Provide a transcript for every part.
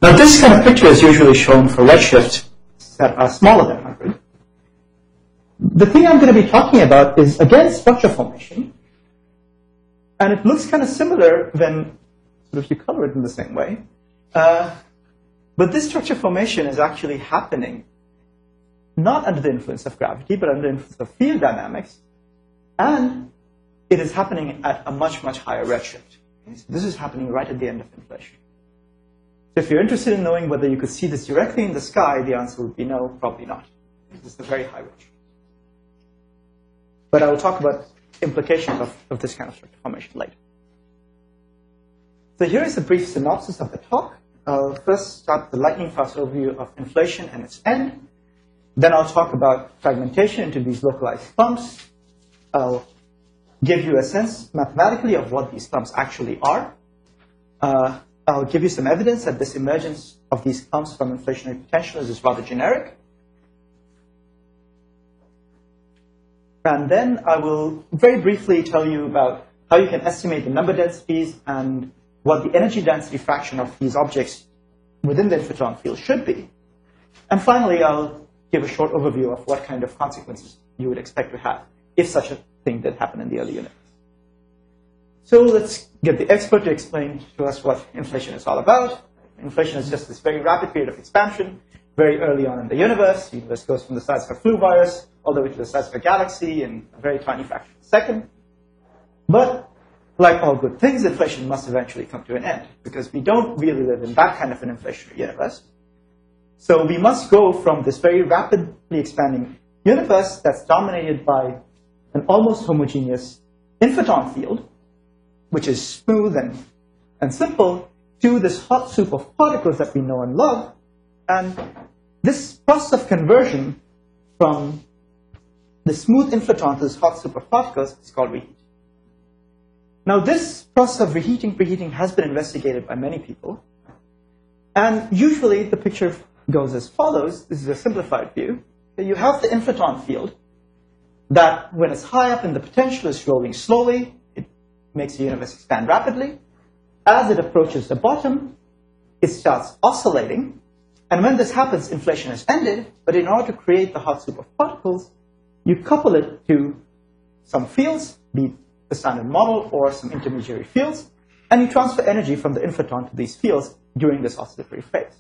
Now this kind of picture is usually shown for redshifts that are smaller than 100. The thing I'm going to be talking about is, again, structure formation. And it looks kind of similar when sort of you color it in the same way. But this structure formation is actually happening not under the influence of gravity, but under the influence of field dynamics. And it is happening at a much, much higher redshift. Okay? So this is happening right at the end of inflation. So if you're interested in knowing whether you could see this directly in the sky, the answer would be no, probably not. This is a very high redshift. But I will talk about implications of this kind of structure formation later. So here is a brief synopsis of the talk. I'll first start with the lightning-fast overview of inflation and its end. Then I'll talk about fragmentation into these localized clumps. I'll give you a sense mathematically of what these clumps actually are. I'll give you some evidence that this emergence of these clumps from inflationary potentials is rather generic. And then I will very briefly tell you about how you can estimate the number densities and what the energy density fraction of these objects within the infotron field should be. And finally, I'll give a short overview of what kind of consequences you would expect to have if such a thing did happen in the early universe. So let's get the expert to explain to us what inflation is all about. Inflation is just this very rapid period of expansion very early on in the universe. The universe goes from the size of a flu virus all the way to the size of a galaxy in a very tiny fraction of a second. But like all good things, inflation must eventually come to an end, because we don't really live in that kind of an inflationary universe. So we must go from this very rapidly expanding universe that's dominated by an almost homogeneous infotron field, which is smooth and simple, to this hot soup of particles that we know and love. And this process of conversion from the smooth infotron to this hot soup of particles is called reheating. Now this process of preheating has been investigated by many people. And usually the picture goes as follows. This is a simplified view. You have the infotron field that, when it's high up in the potential, is rolling slowly. It makes the universe expand rapidly. As it approaches the bottom, it starts oscillating. And when this happens, inflation has ended. But in order to create the hot soup of particles, you couple it to some fields, be it the standard model or some intermediary fields, and you transfer energy from the infotron to these fields during this oscillatory phase.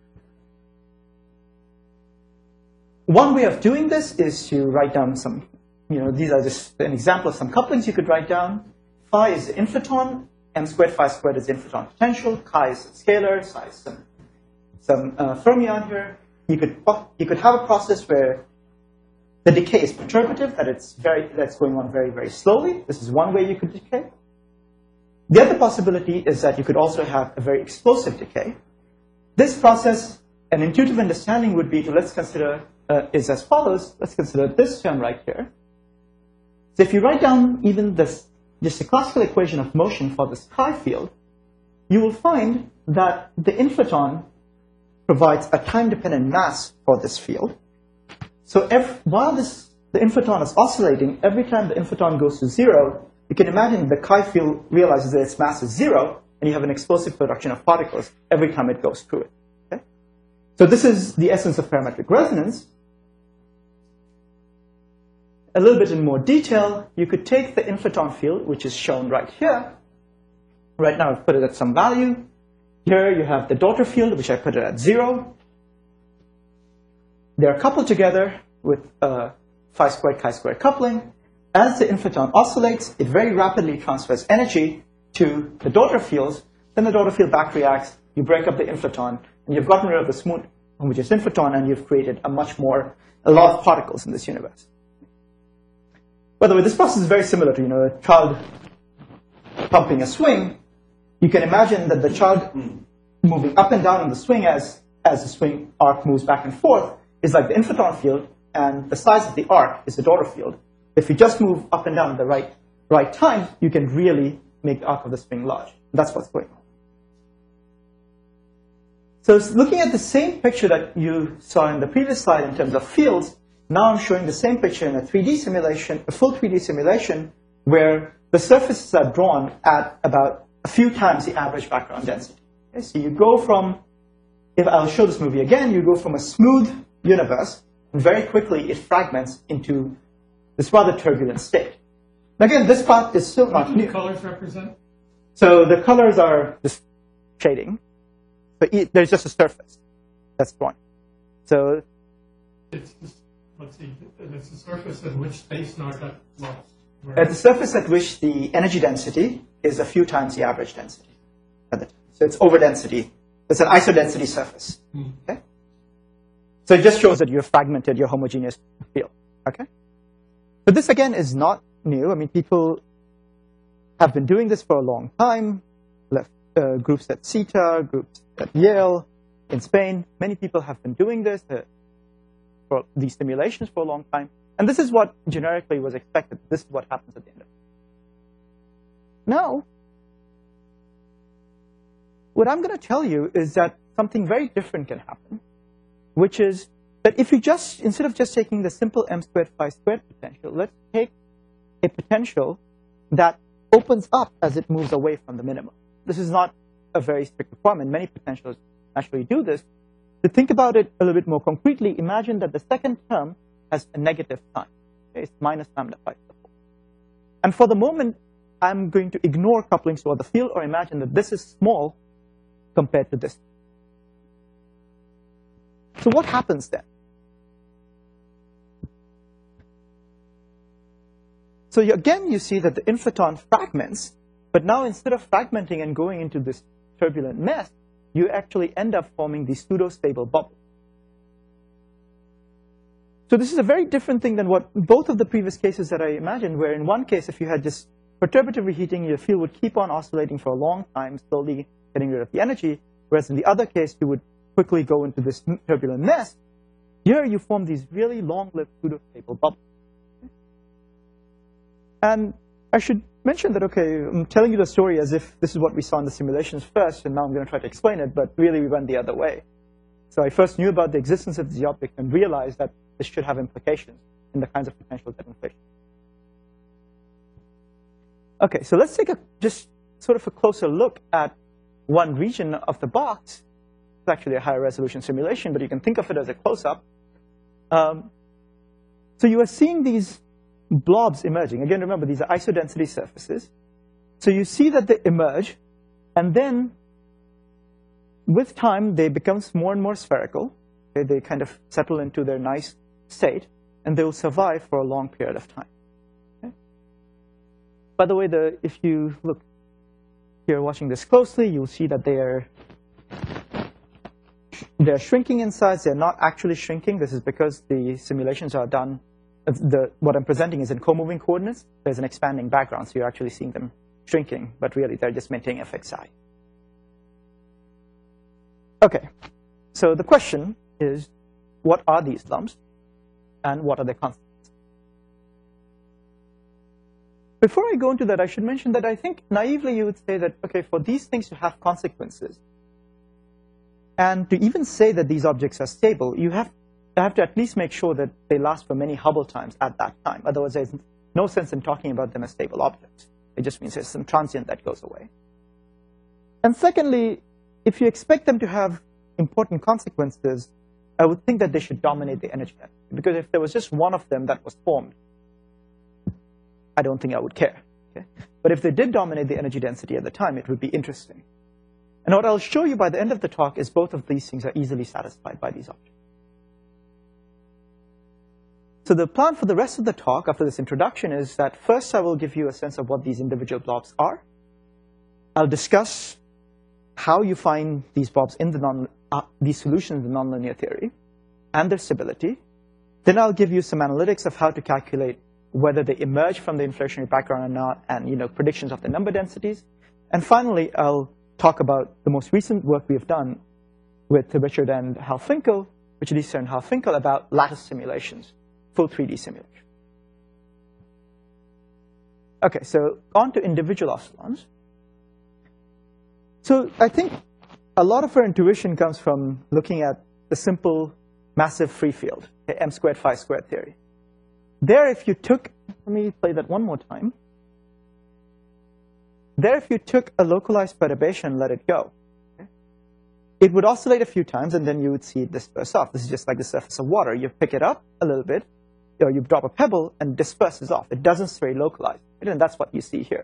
One way of doing this is to write down some, these are just an example of some couplings you could write down. Phi is the infotron, m squared phi squared is the infotron potential, chi is the scalar, psi is some fermion here. You could have a process where the decay is perturbative, that's going on very, very slowly. This is one way you could decay. The other possibility is that you could also have a very explosive decay. This process, an intuitive understanding would be to, let's consider, is as follows. Let's consider this term right here. So if you write down even this, just a classical equation of motion for this chi field, you will find that the infotron provides a time-dependent mass for this field. So while the infotron is oscillating, every time the infotron goes to zero, you can imagine the chi field realizes that its mass is zero, and you have an explosive production of particles every time it goes through it. Okay? So this is the essence of parametric resonance. A little bit in more detail, you could take the infotron field, which is shown right here. Right now I've put it at some value. Here you have the daughter field, which I put it at 0. They are coupled together with phi squared chi-squared coupling. As the infotron oscillates, it very rapidly transfers energy to the daughter fields. Then the daughter field back reacts. You break up the infotron, and you've gotten rid of the smooth homogeneous infotron, and you've created a lot of particles in this universe. By the way, this process is very similar to a child pumping a swing. You can imagine that the child moving up and down on the swing as the swing arc moves back and forth is like the infotron field, and the size of the arc is the daughter field. If you just move up and down at the right time, you can really make the arc of the swing large. That's what's going on. So looking at the same picture that you saw in the previous slide in terms of fields, now I'm showing the same picture in a 3D simulation, a full 3D simulation, where the surfaces are drawn at about a few times the average background density. Okay, so you go from if I'll show this movie again, you go from a smooth universe, and very quickly it fragments into this rather turbulent state. Again, this part is still not new. What do the colors represent? So the colors are just shading. But there's just a surface. That's the point. So it's just, let's see, it's the surface at which space now got lost. At the surface at which the energy density is a few times the average density. So it's over density. It's an isodensity surface. Okay? So it just shows that you've fragmented your homogeneous field. Okay? But this again is not new. I mean, people have been doing this for a long time. Groups at CETA, groups at Yale, in Spain. Many people have been doing this for these simulations for a long time. And this is what generically was expected. This is what happens at the end of it. Now, what I'm going to tell you is that something very different can happen, which is that if you just, instead of just taking the simple m squared phi squared potential, let's take a potential that opens up as it moves away from the minimum. This is not a very strict requirement. Many potentials actually do this. To think about it a little bit more concretely, imagine that the second term has a negative sign. Okay? It's minus lambda phi to the 4. And for the moment, I'm going to ignore couplings toward the field or imagine that this is small compared to this. So what happens then? So again, you see that the inflaton fragments, but now instead of fragmenting and going into this turbulent mess, you actually end up forming these pseudo-stable bubbles. So this is a very different thing than what both of the previous cases that I imagined, where in one case, if you had just perturbative reheating, your field would keep on oscillating for a long time, slowly getting rid of the energy, whereas in the other case, you would quickly go into this turbulent mess. Here, you form these really long-lived pseudo-stable bubbles. And I should mention that, okay, I'm telling you the story as if this is what we saw in the simulations first, and now I'm going to try to explain it, but really we went the other way. So I first knew about the existence of the object and realized that this should have implications in the kinds of potentials that inflation. Okay, so let's take a just sort of a closer look at one region of the box. It's actually a higher resolution simulation, but you can think of it as a close-up. So you are seeing these blobs emerging. Again, remember, these are isodensity surfaces. So you see that they emerge, and then with time, they become more and more spherical. Okay, they kind of settle into their nice state, and they will survive for a long period of time. Okay? By the way, if you look here watching this closely, you'll see that they're shrinking in size. They're not actually shrinking. This is because the simulations are done. What I'm presenting is in co-moving coordinates. There's an expanding background, so you're actually seeing them shrinking, but really they're just maintaining fxi. Okay, so the question is, what are these lumps, and what are their consequences? Before I go into that, I should mention that I think naively you would say that, okay, for these things to have consequences, and to even say that these objects are stable, you have to at least make sure that they last for many Hubble times at that time. Otherwise, there's no sense in talking about them as stable objects. It just means there's some transient that goes away. And secondly, if you expect them to have important consequences, I would think that they should dominate the energy density. Because if there was just one of them that was formed, I don't think I would care. Okay? But if they did dominate the energy density at the time, it would be interesting. And what I'll show you by the end of the talk is both of these things are easily satisfied by these objects. So the plan for the rest of the talk after this introduction is that first I will give you a sense of what these individual blobs are. I'll discuss how you find these blobs in these solutions in the nonlinear theory and their stability. Then I'll give you some analytics of how to calculate whether they emerge from the inflationary background or not, and predictions of the number densities. And finally, I'll talk about the most recent work we have done with Richard and Hal Finkel, Richard Easter and Hal Finkel, about lattice simulations. Full 3D simulation. Okay, so on to individual oscillons. So I think a lot of our intuition comes from looking at the simple massive free field, the m squared phi squared theory. There, if you took, let me play that one more time. There, if you took a localized perturbation and let it go, okay, it would oscillate a few times, and then you would see it disperse off. This is just like the surface of water. You pick it up a little bit, or you drop a pebble, and it disperses off. It doesn't stay localized, and that's what you see here.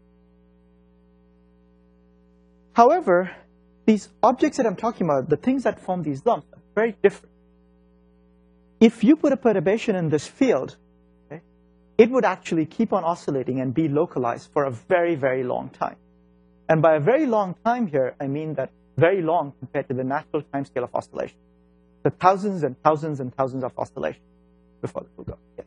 However, these objects that I'm talking about, the things that form these lumps, are very different. If you put a perturbation in this field, okay, it would actually keep on oscillating and be localized for a very, very long time. And by a very long time here, I mean that very long compared to the natural timescale of oscillation. So thousands and thousands and thousands of oscillations before this will go. Yeah.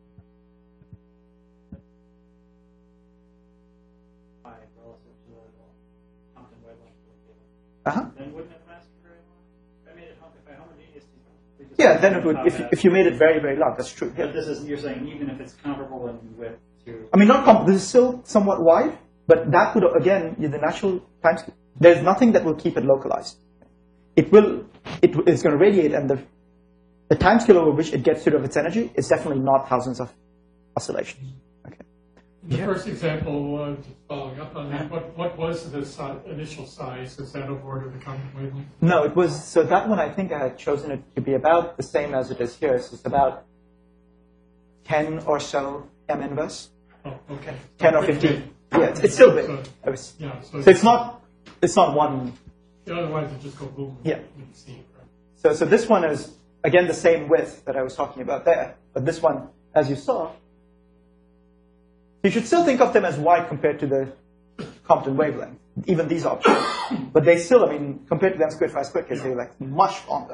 Then wouldn't it last very long? I mean, if I homogeneous, yeah, then it would, if you made it very, very long, that's true. Yeah. But this is, you're saying even if it's comparable in width to... I mean, not comparable, this is still somewhat wide, but that would, again, the natural timescale, there's nothing that will keep it localized. It's going to radiate, and the timescale over which it gets rid of its energy is definitely not thousands of oscillations. Okay. The first example, just following up on that, what was the initial size? Is that over the common wavelength? No, it was, so that one I think I had chosen it to be about the same as it is here. So it's about 10 or so M inverse. Oh, okay. 10 or 15. Yeah, it's still big. So it's not one. Otherwise, it just go boom. Yeah. You can see it, right? So this one is, again, the same width that I was talking about there. But this one, as you saw, you should still think of them as wide compared to the Compton wavelength, even these objects. But they still, I mean, compared to the M² phi squared case, they're like much longer.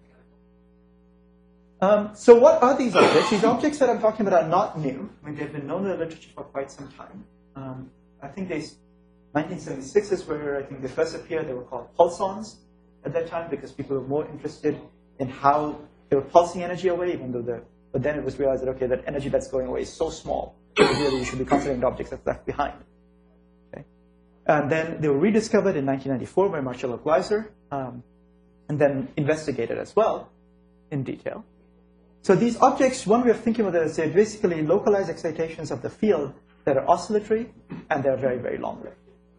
So what are these objects? These objects that I'm talking about are not new. I mean, they've been known in the literature for quite some time. I think 1976 is where I think they first appeared. They were called pulsons at that time because people were more interested in how they were pulsing energy away, even though but then it was realized that, okay, that energy that's going away is so small, that really you should be considering the objects that's left behind. Okay? And then they were rediscovered in 1994 by Marcello Gleiser, and then investigated as well in detail. So these objects, one way of thinking about it is they're basically localized excitations of the field that are oscillatory, and they're very, very long-lived.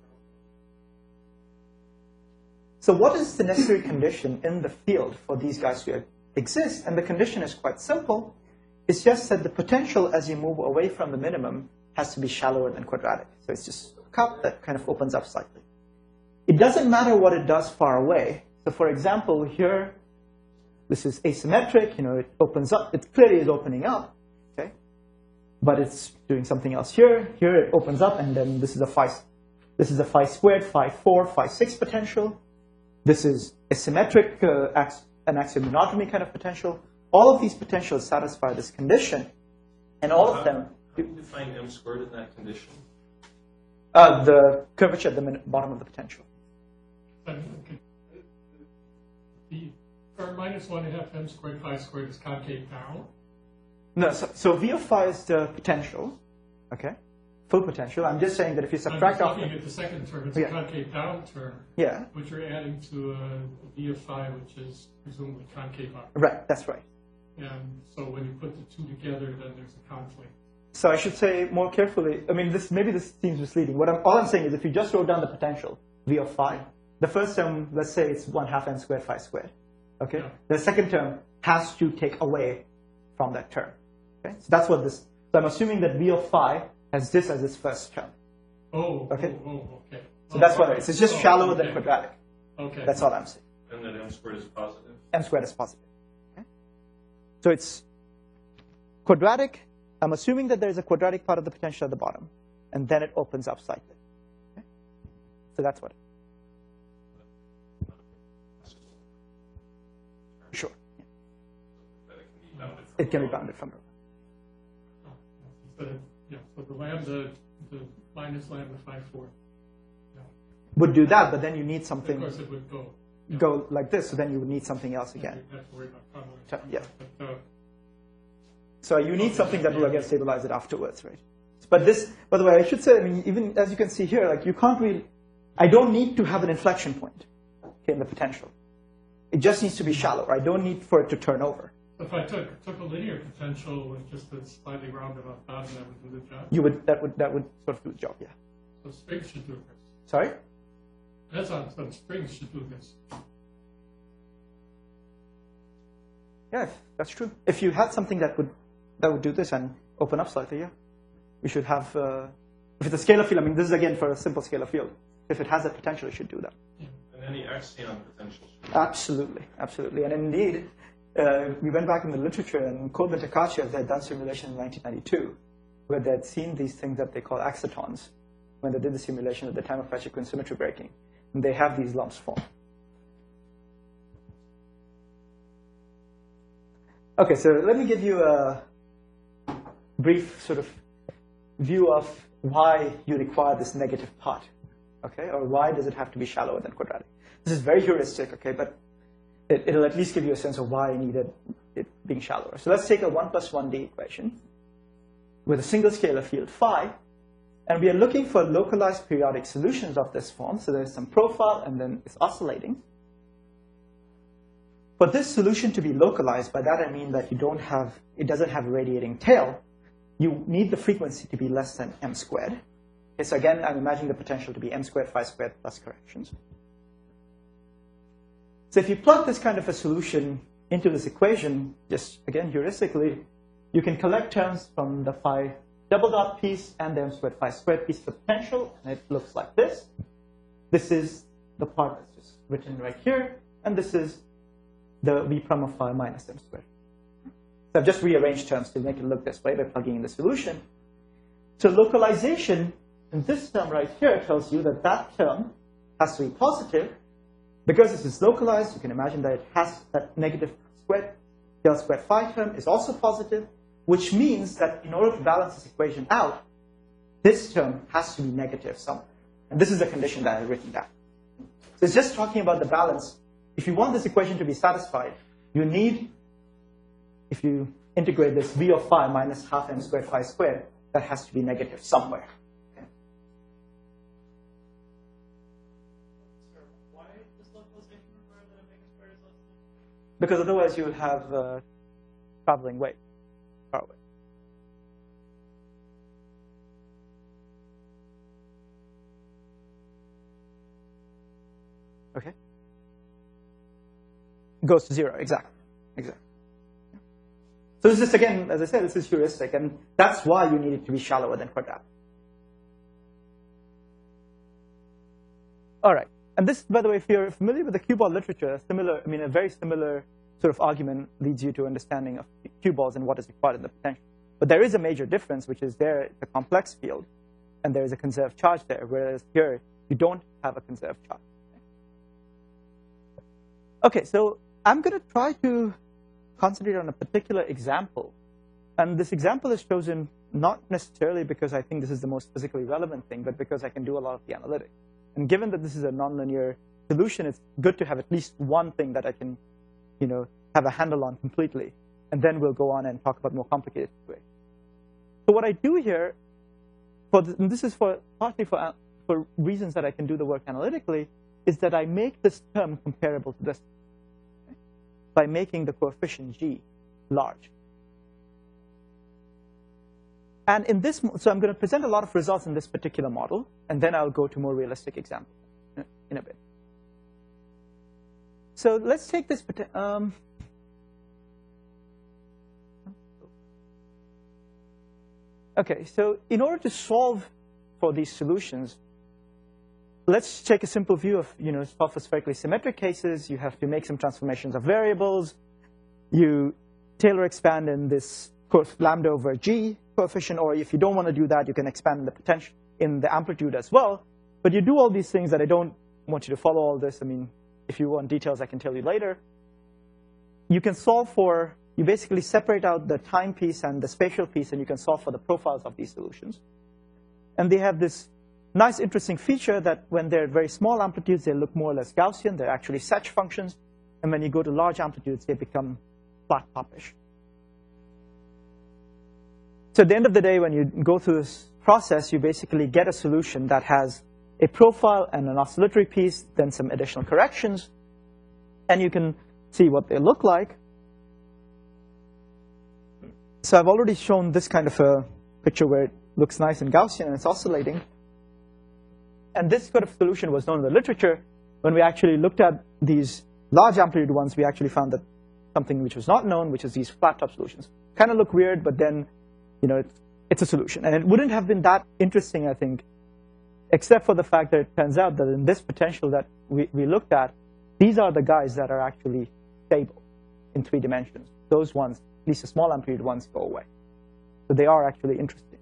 So what is the necessary condition in the field for these guys to exist? And the condition is quite simple. It's just that the potential as you move away from the minimum has to be shallower than quadratic. So it's just a cup that kind of opens up slightly. It doesn't matter what it does far away. So for example, here, this is asymmetric. You know, it opens up. It clearly is opening up. Okay, but it's doing something else here. Here it opens up, and then this is a phi. This is a phi squared, phi 4, phi 6 potential. This is a symmetric, an axiomonodromy kind of potential. All of these potentials satisfy this condition, and all of them. How do you define M² in that condition? The curvature at the bottom of the potential. The minus 1.5 M² phi squared is concave down. No, so V of phi is the potential, okay, full potential. I'm just saying that if you subtract off. I'm just looking at the second term. It's a concave down term. Yeah. Which you're adding to V of phi, which is presumably concave up. Right. That's right. And so when you put the two together, then there's a conflict. So I should say more carefully. I mean, maybe this seems misleading. All I'm saying is, if you just wrote down the potential V of phi, the first term, let's say it's 1/2 M² phi squared. Okay. Yeah. The second term has to take away from that term. Okay. So that's what this. So I'm assuming that V of phi has this as its first term. Oh. Okay. Okay. So that's what it is. It's just shallower than quadratic. Okay. That's all I'm saying. And then M² is positive. M² is positive. Okay. So it's quadratic. I'm assuming that there's a quadratic part of the potential at the bottom, and then it opens up slightly. Okay? So that's what. Sure. Yeah. It can be bounded from. Yeah. So the lambda, the minus lambda phi 4. Yeah. Would do that, but then you need something. Of course, it would go. Yeah. Go like this, so then you would need something else again. You have to worry about convolution. Yeah. But, so you need something that will again stabilize it afterwards, right? But this, by the way, I should say, I mean, even as you can see here, like you can't really, I don't need to have an inflection point, okay, in the potential. It just needs to be shallow. I don't need for it to turn over. If I took a linear potential with just a slightly roundabout bound, that would do the job. You would that would sort of do the job, yeah. So springs should do this. Sorry? That's on springs should do this. Yeah, that's true. If you had something that would do this and open up slightly, yeah, we should have. If it's a scalar field, I mean, this is again for a simple scalar field. If it has that potential, it should do that. And any axion potential. Absolutely, absolutely. And indeed, we went back in the literature, and Corbin Takachev had done simulation in 1992, where they had seen these things that they call excitons when they did the simulation at the time of Pacheco symmetry breaking. And they have these lumps form. Okay, so let me give you a brief sort of view of why you require this negative part, okay, or why does it have to be shallower than quadratic. This is very heuristic, okay, but it'll at least give you a sense of why I needed it being shallower. So let's take a 1 plus 1D equation with a single scalar field phi, and we are looking for localized periodic solutions of this form. So there's some profile, and then it's oscillating. For this solution to be localized, by that I mean that it doesn't have a radiating tail. You need the frequency to be less than m squared. Okay, so again, I'm imagining the potential to be m squared phi squared plus corrections. So if you plug this kind of a solution into this equation, just again heuristically, you can collect terms from the phi double dot piece and the m squared phi squared piece for potential, and it looks like this. This is the part that's just written right here, and this is the v prime of phi minus m squared. So I've just rearranged terms to make it look this way by plugging in the solution. So localization in this term right here tells you that that term has to be positive. Because this is localized, you can imagine that it has that negative squared del squared phi term is also positive, which means that in order to balance this equation out, this term has to be negative somewhere. And this is the condition that I've written down. So it's just talking about the balance. If you want this equation to be satisfied, you need, if you integrate this v of phi minus half m squared phi squared, that has to be negative somewhere. Okay. Why does localization require that omega squared is less than? Because otherwise you will have traveling wave far away. Okay. Goes to 0, exactly. So this is, again, as I said, this is heuristic, and that's why you need it to be shallower than quadratic. All right. And this, by the way, if you're familiar with the cue ball literature, a very similar sort of argument leads you to understanding of cue balls and what is required in the potential. But there is a major difference, which is there it's a complex field, and there is a conserved charge there, whereas here you don't have a conserved charge. Okay, so I'm going to try to concentrate on a particular example. And this example is chosen not necessarily because I think this is the most physically relevant thing, but because I can do a lot of the analytics. And given that this is a nonlinear solution, it's good to have at least one thing that I can, have a handle on completely. And then we'll go on and talk about more complicated situations. So what I do here, and this is partly for reasons that I can do the work analytically, is that I make this term comparable to this by making the coefficient g large. And in this, so I'm going to present a lot of results in this particular model, and then I'll go to more realistic examples in a bit. So let's take this. Okay, so in order to solve for these solutions, let's take a simple view of, solve for spherically symmetric cases. You have to make some transformations of variables. You Taylor expand in this lambda over g coefficient, or if you don't want to do that, you can expand the potential in the amplitude as well. But you do all these things that I don't want you to follow all this. I mean, if you want details, I can tell you later. You can solve for, you basically separate out the time piece and the spatial piece, and you can solve for the profiles of these solutions. And they have this nice, interesting feature that when they're very small amplitudes, they look more or less Gaussian. They're actually Sech functions. And when you go to large amplitudes, they become flat topish. So at the end of the day, when you go through this process, you basically get a solution that has a profile and an oscillatory piece, then some additional corrections. And you can see what they look like. So I've already shown this kind of a picture where it looks nice and Gaussian and it's oscillating. And this sort of solution was known in the literature. When we actually looked at these large amplitude ones, we actually found that something which was not known, which is these flat top solutions. Kind of look weird, but then, you know, it's a solution. And it wouldn't have been that interesting, I think, except for the fact that it turns out that in this potential that we looked at, these are the guys that are actually stable in 3 dimensions. Those ones, at least the small amplitude ones, go away. So they are actually interesting.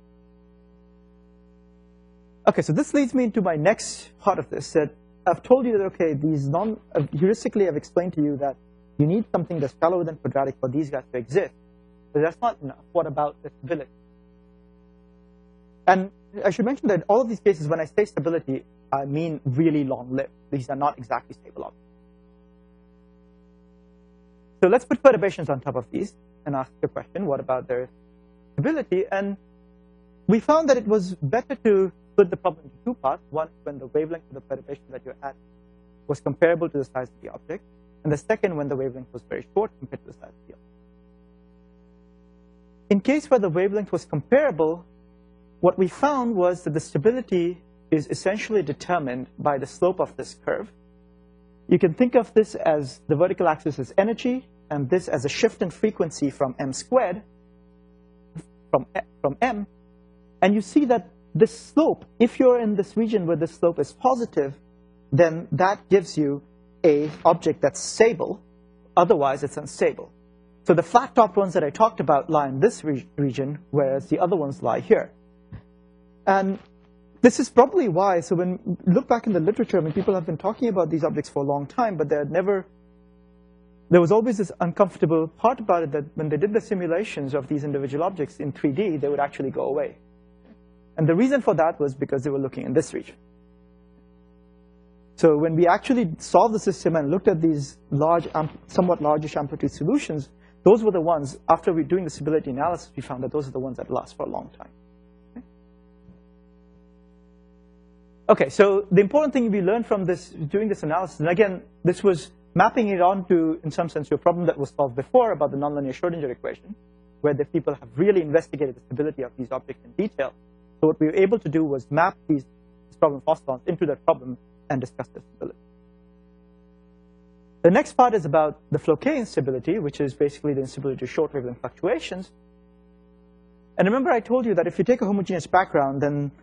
Okay, so this leads me into my next part of this, that I've told you that, okay, these heuristically I've explained to you that you need something that's shallower than quadratic for these guys to exist. But that's not enough. What about the stability? And I should mention that in all of these cases, when I say stability, I mean really long-lived. These are not exactly stable objects. So let's put perturbations on top of these and ask the question, what about their stability? And we found that it was better to split the problem into 2 parts. One, when the wavelength of the perturbation that you're at was comparable to the size of the object. And the second, when the wavelength was very short compared to the size of the object. In case where the wavelength was comparable, what we found was that the stability is essentially determined by the slope of this curve. You can think of this as the vertical axis as energy, and this as a shift in frequency from m squared, from m. And you see that this slope, if you're in this region where the slope is positive, then that gives you an object that's stable. Otherwise, it's unstable. So the flat-topped ones that I talked about lie in this region, whereas the other ones lie here. And this is probably why, so when you look back in the literature, I mean, people have been talking about these objects for a long time, but there was always this uncomfortable part about it, that when they did the simulations of these individual objects in 3D, they would actually go away. And the reason for that was because they were looking in this region. So when we actually solved the system and looked at these large, somewhat largish amplitude solutions, those were the ones, after we doing the stability analysis, we found that those are the ones that last for a long time. Okay, so the important thing we learned from this, doing this analysis, and again, this was mapping it onto, in some sense, your problem that was solved before about the nonlinear Schrodinger equation, where the people have really investigated the stability of these objects in detail. So what we were able to do was map these problem phosphons into that problem and discuss the stability. The next part is about the Floquet instability, which is basically the instability to short wavelength fluctuations. And remember I told you that if you take a homogeneous background, then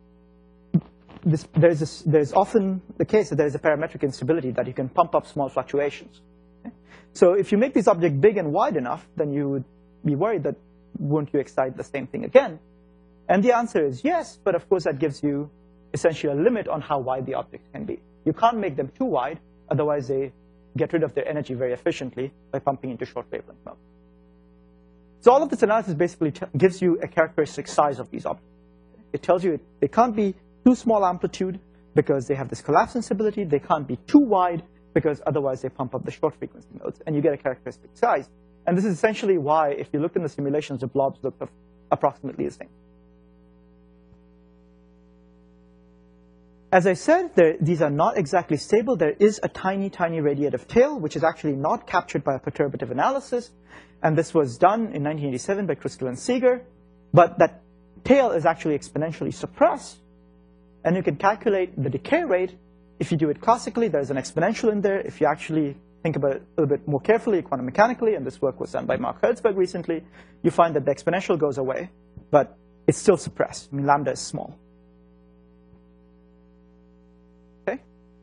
there's often the case that there is a parametric instability that you can pump up small fluctuations. Okay? So if you make this object big and wide enough, then you would be worried that won't you excite the same thing again? And the answer is yes, but of course that gives you essentially a limit on how wide the objects can be. You can't make them too wide, otherwise they get rid of their energy very efficiently by pumping into short wavelength mode. So all of this analysis basically gives you a characteristic size of these objects. It tells you they can't be too small amplitude because they have this collapse instability. They can't be too wide because otherwise they pump up the short frequency modes, and you get a characteristic size. And this is essentially why, if you look in the simulations, the blobs look approximately the same. As I said, these are not exactly stable. There is a tiny, tiny radiative tail, which is actually not captured by a perturbative analysis. And this was done in 1987 by Kruskel and Seeger. But that tail is actually exponentially suppressed. And you can calculate the decay rate. If you do it classically, there's an exponential in there. If you actually think about it a little bit more carefully, quantum mechanically, and this work was done by Mark Herzberg recently, you find that the exponential goes away, but it's still suppressed. I mean, lambda is small. Okay?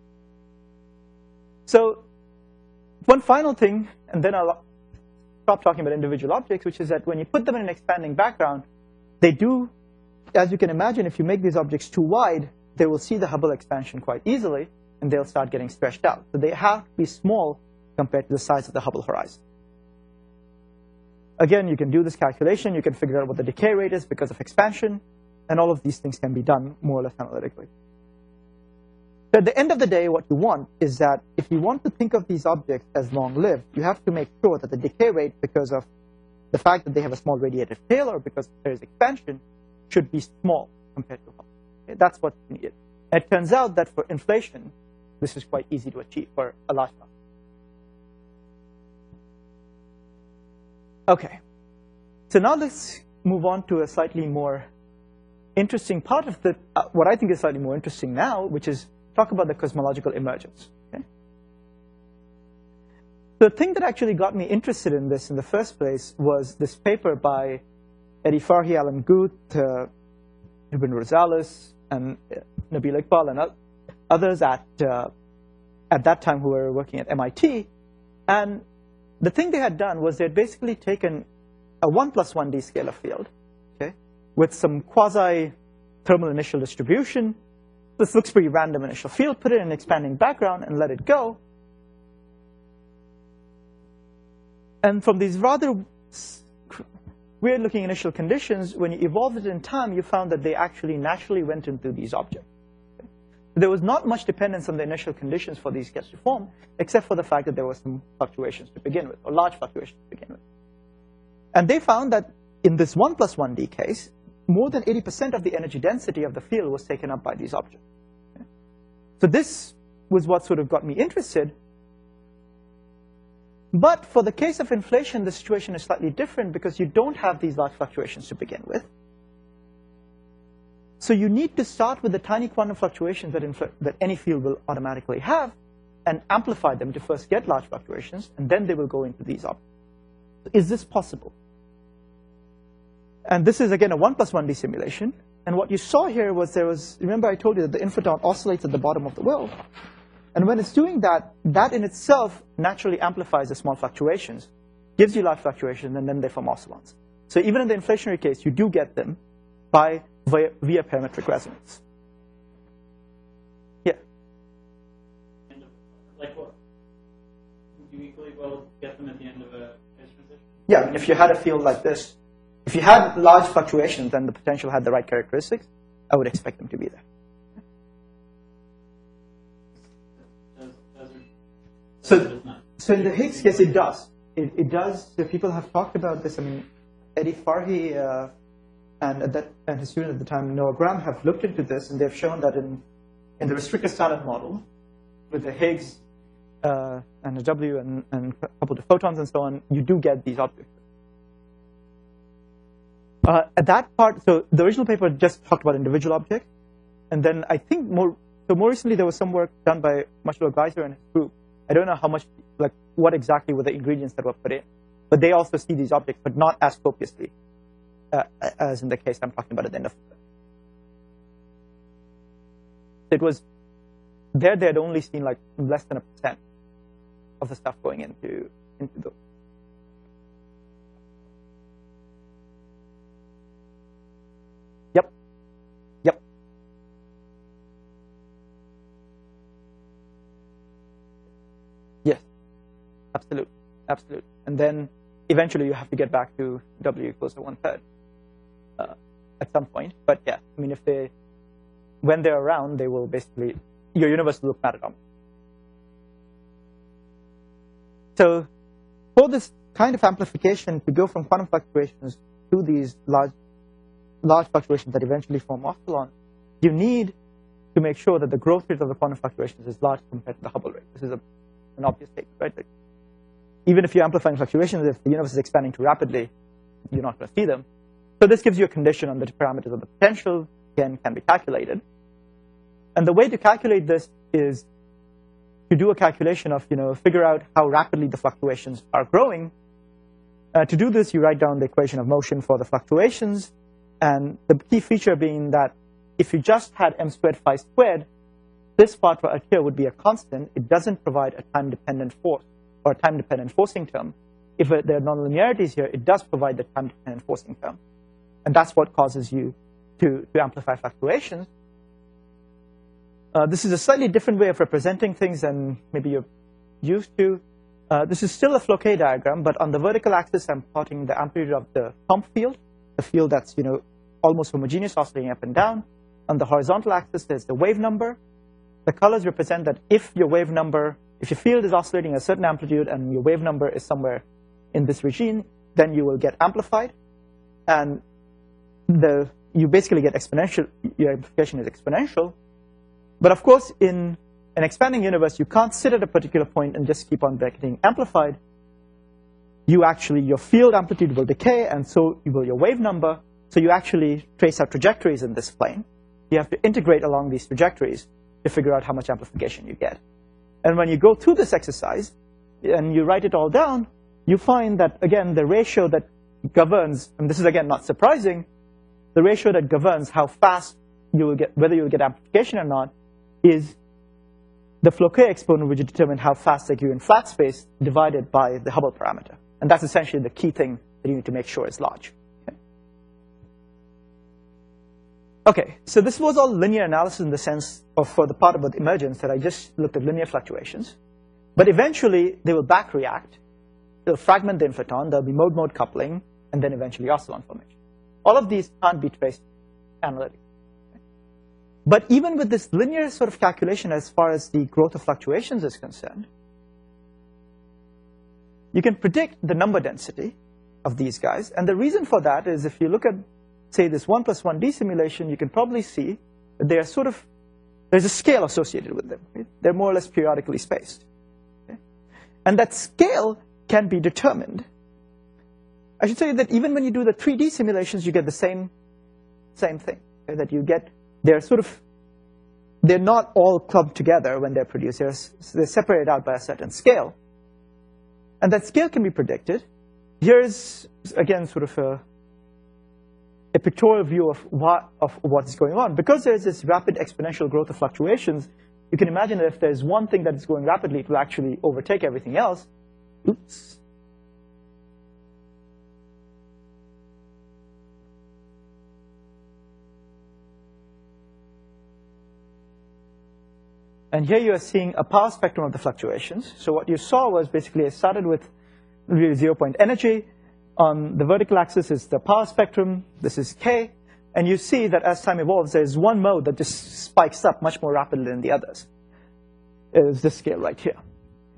So one final thing, and then I'll stop talking about individual objects, which is that when you put them in an expanding background, they do, as you can imagine, if you make these objects too wide, they will see the Hubble expansion quite easily, and they'll start getting stretched out. So they have to be small compared to the size of the Hubble horizon. Again, you can do this calculation. You can figure out what the decay rate is because of expansion, and all of these things can be done more or less analytically. So at the end of the day, what you want is that if you want to think of these objects as long-lived, you have to make sure that the decay rate, because of the fact that they have a small radiative tail or because there is expansion, should be small compared to Hubble. Okay? That's what's needed. And it turns out that for inflation, this is quite easy to achieve for a large number. Okay, so now let's move on to a slightly more interesting part of the, what I think is slightly more interesting now, which is talk about the cosmological emergence. Okay? The thing that actually got me interested in this in the first place was this paper by Eddie Farhi, Alan Guth, Ibn Rosales, and Nabil Iqbal, and others at that time who were working at MIT. And the thing they had done was they had basically taken a 1 plus 1D scalar field, okay, with some quasi-thermal initial distribution. This looks pretty random initial field, put it in an expanding background, and let it go. And from these rather weird-looking initial conditions, when you evolved it in time, you found that they actually naturally went into these objects. Okay? There was not much dependence on the initial conditions for these gets to form, except for the fact that there were some fluctuations to begin with, or large fluctuations to begin with. And they found that in this 1 plus 1D case, more than 80% of the energy density of the field was taken up by these objects. Okay? So this was what sort of got me interested. But for the case of inflation, the situation is slightly different because you don't have these large fluctuations to begin with. So you need to start with the tiny quantum fluctuations that any field will automatically have and amplify them to first get large fluctuations, and then they will go into these objects. So is this possible? And this is, again, a 1 plus 1D simulation. And what you saw here was remember I told you that the infraton oscillates at the bottom of the world. And when it's doing that, that in itself naturally amplifies the small fluctuations, gives you large fluctuations, and then they form oscillons. So even in the inflationary case, you do get them via parametric resonance. Yeah? Like what? Would you equally well get them at the end of a phase transition? Yeah, I mean, if you had a field like this, if you had large fluctuations and the potential had the right characteristics, I would expect them to be there. So in the Higgs case, it does. It does. So people have talked about this. I mean, Eddie Farhi and his student at the time, Noah Graham, have looked into this, and they've shown that in the restricted standard model, with the Higgs and the W and coupled to photons and so on, you do get these objects. At that part, so the original paper just talked about individual objects, and then I think more recently there was some work done by Marcelo Gleiser and his group. I don't know how much, like, what exactly were the ingredients that were put in, but they also see these objects, but not as copiously as in the case I'm talking about at the end of it. It was there; they had only seen like less than 1% of the stuff going into those. Yep. Yes. Absolutely. And then eventually you have to get back to W equals to 1/3 at some point. But yeah, I mean, when they're around, they will basically, your universe will look matter-dominant. So for this kind of amplification to go from quantum fluctuations to these large fluctuations that eventually form oscillons, you need to make sure that the growth rate of the quantum fluctuations is large compared to the Hubble rate. This is an obvious statement, right? Like, even if you're amplifying fluctuations, if the universe is expanding too rapidly, you're not going to see them. So this gives you a condition on the parameters of the potential, again, can be calculated. And the way to calculate this is to do a calculation of, figure out how rapidly the fluctuations are growing. To do this, you write down the equation of motion for the fluctuations, and the key feature being that if you just had m squared phi squared, this part right here would be a constant. It doesn't provide a time-dependent force or a time-dependent forcing term. If there are nonlinearities here, it does provide the time-dependent forcing term. And that's what causes you to amplify fluctuations. This is a slightly different way of representing things than maybe you're used to. This is still a Floquet diagram, but on the vertical axis, I'm plotting the amplitude of the Thomp field, the field that's almost homogeneous, oscillating up and down. On the horizontal axis, there's the wave number. The colors represent that if your field is oscillating at a certain amplitude and your wave number is somewhere in this region, then you will get amplified. And you basically get exponential. Your amplification is exponential. But of course, in an expanding universe, you can't sit at a particular point and just keep on getting amplified. Your field amplitude will decay, and so will your wave number. So you actually trace out trajectories in this plane. You have to integrate along these trajectories to figure out how much amplification you get. And when you go through this exercise, and you write it all down, you find that, again, the ratio that governs, and this is, again, not surprising, the ratio that governs how fast you will get, whether you will get amplification or not, is the Floquet exponent, which determines how fast they give you in flat space, divided by the Hubble parameter. And that's essentially the key thing that you need to make sure is large. Okay, so this was all linear analysis in the sense of, for the part about emergence, that I just looked at linear fluctuations. But eventually, they will back react. They'll fragment the inflaton. There'll be mode-mode coupling, and then eventually oscillon formation. All of these can't be traced analytically. But even with this linear sort of calculation as far as the growth of fluctuations is concerned, you can predict the number density of these guys. And the reason for that is if you look at, say, this 1 plus 1D simulation, you can probably see that they are sort of, there's a scale associated with them. Right? They're more or less periodically spaced. Okay? And that scale can be determined. I should say that even when you do the 3D simulations, you get the same thing. Okay? That you get, they're not all clubbed together when they're produced. They're separated out by a certain scale. And that scale can be predicted. Here's, again, sort of a pictorial view of what's going on. Because there's this rapid exponential growth of fluctuations, you can imagine that if there's one thing that is going rapidly, it will actually overtake everything else. Oops. And here you are seeing a power spectrum of the fluctuations. So what you saw was basically I started with really 0-point energy. On the vertical axis is the power spectrum. This is K. And you see that as time evolves, there's one mode that just spikes up much more rapidly than the others. It is this scale right here.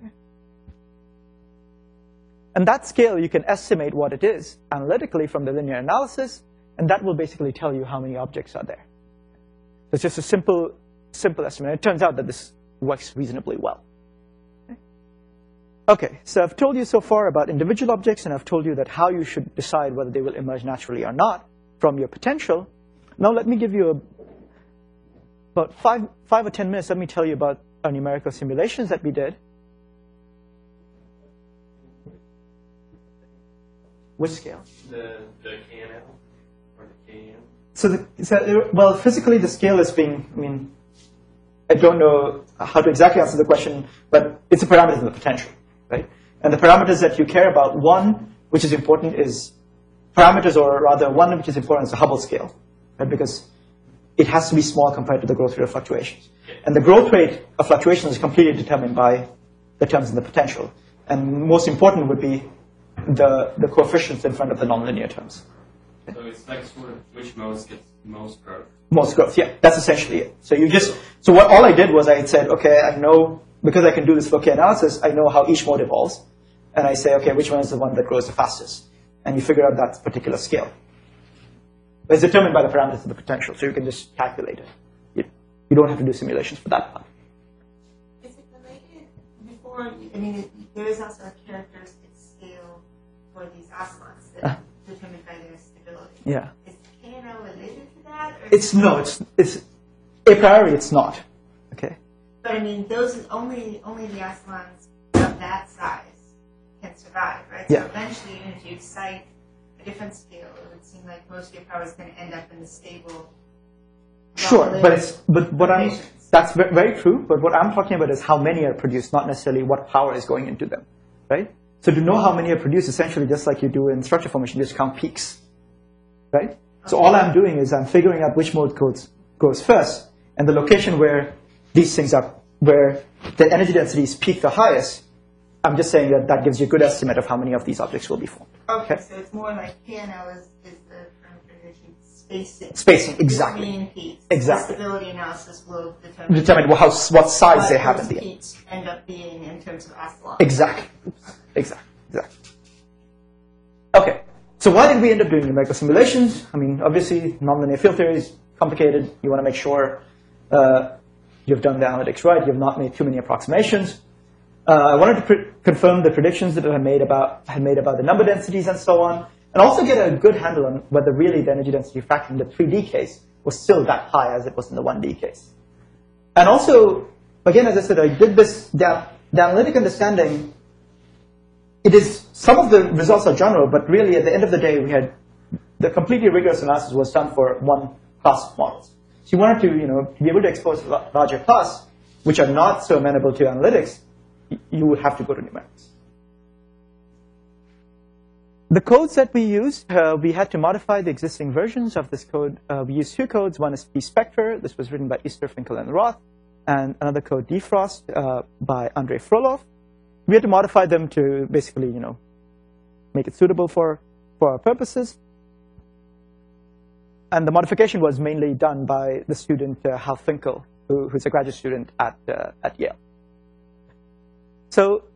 And that scale, you can estimate what it is analytically from the linear analysis, and that will basically tell you how many objects are there. It's just a simple estimate. It turns out that this works reasonably well. Okay, so I've told you so far about individual objects, and I've told you that how you should decide whether they will emerge naturally or not from your potential. Now let me give you about 5 or 10 minutes. Let me tell you about our numerical simulations that we did. Which scale? The KNL or the KN? Well, physically the scale is being, I mean, I don't know how to exactly answer the question, but it's a parameter of the potential, right? And the parameters that you care about, one, which is important, is parameters, or rather one which is important is the Hubble scale, right? Because it has to be small compared to the growth rate of fluctuations. And the growth rate of fluctuations is completely determined by the terms in the potential. And most important would be the coefficients in front of the nonlinear terms. So it's like sort of which modes gets most growth? Most growth, yeah. That's essentially it. So all I did was I said, okay, I know, because I can do this Floquet analysis, I know how each mode evolves. And I say, okay, which one is the one that grows the fastest? And you figure out that particular scale. But it's determined by the parameters of the potential, so you can just calculate it. You don't have to do simulations for that part. Is it related before, I mean, there is also a characteristic scale for these oscillons that are determined by their stability. Yeah. Is KNL related to that? Or It's a priori it's not. Okay. But I mean, those only the oscillons of that size can survive, right? Yeah. So eventually, even if you cite a different scale, it would seem like most of your power is going to end up in the stable. Sure, that's very true. But what I'm talking about is how many are produced, not necessarily what power is going into them, right? So to know how many are produced, essentially just like you do in structure formation, you just count peaks, right? Okay. So all I'm doing is I'm figuring out which mode goes first, and the location where these things are, where the energy density is peaked the highest. I'm just saying that gives you a good estimate of how many of these objects will be formed. Okay, so it's more like KNL is the parameter that you spacing. Spacing, exactly. Between peaks. Exactly. The stability analysis will determine what size they have those in the end. peaks end up being in terms of oscillons. Exactly. Okay, so why did we end up doing numerical simulations? I mean, obviously, nonlinear field theory is complicated. You want to make sure you've done the analytics right. You've not made too many approximations. I wanted to confirm the predictions that I had made about the number densities and so on, and also get a good handle on whether really the energy density fraction in the 3D case was still that high as it was in the 1D case. And also, again, as I said, I did this, the analytic understanding it is, some of the results are general, but really at the end of the day, we had the completely rigorous analysis was done for one class of models. So you wanted to, be able to expose a larger class, which are not so amenable to analytics, you would have to go to numerics. The codes that we used, we had to modify the existing versions of this code. We used two codes. One is pSpectre. This was written by Easter, Finkel, and Roth. And another code, dfrost, by Andrei Frolov. We had to modify them to basically, make it suitable for our purposes. And the modification was mainly done by the student, Hal Finkel, who's a graduate student at Yale. So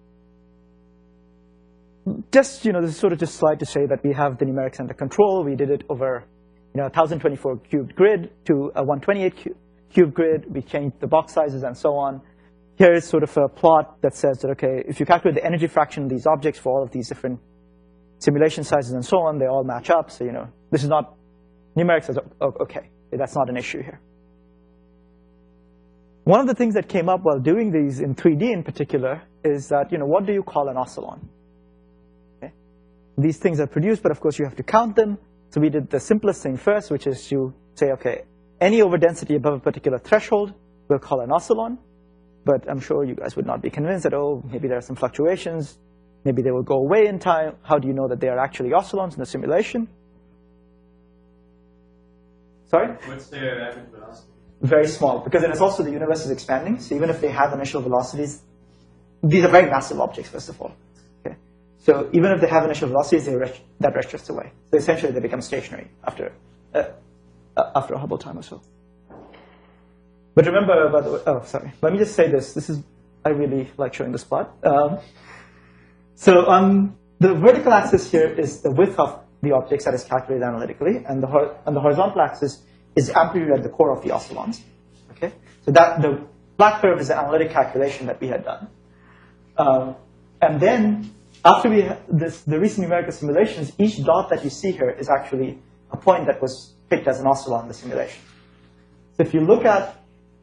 just, this is sort of just a slide to say that we have the numerics under control. We did it over, 1024 cubed grid to a 128 cube grid. We changed the box sizes and so on. Here is sort of a plot that says that, okay, if you calculate the energy fraction of these objects for all of these different simulation sizes and so on, they all match up. So, this is not, numerics is okay. That's not an issue here. One of the things that came up while doing these in 3D in particular is that, what do you call an oscillon? Okay. These things are produced, but of course you have to count them. So we did the simplest thing first, which is to say, okay, any overdensity above a particular threshold we'll call an oscillon. But I'm sure you guys would not be convinced that, oh, maybe there are some fluctuations. Maybe they will go away in time. How do you know that they are actually oscillons in the simulation? Sorry? What's their average velocity? Very small, because then it's also the universe is expanding. So even if they have initial velocities, these are very massive objects, first of all. Okay? So even if they have initial velocities, that retreats away. So essentially, they become stationary after a Hubble time or so. But remember, by the way, oh, sorry. Let me just say this. I really like showing this plot. So on the vertical axis here is the width of the objects that is calculated analytically, and on the horizontal axis is amplitude at the core of the oscillons. Okay, so the black curve is the analytic calculation that we had done, and then after the recent numerical simulations, each dot that you see here is actually a point that was picked as an oscillon in the simulation. So if you look at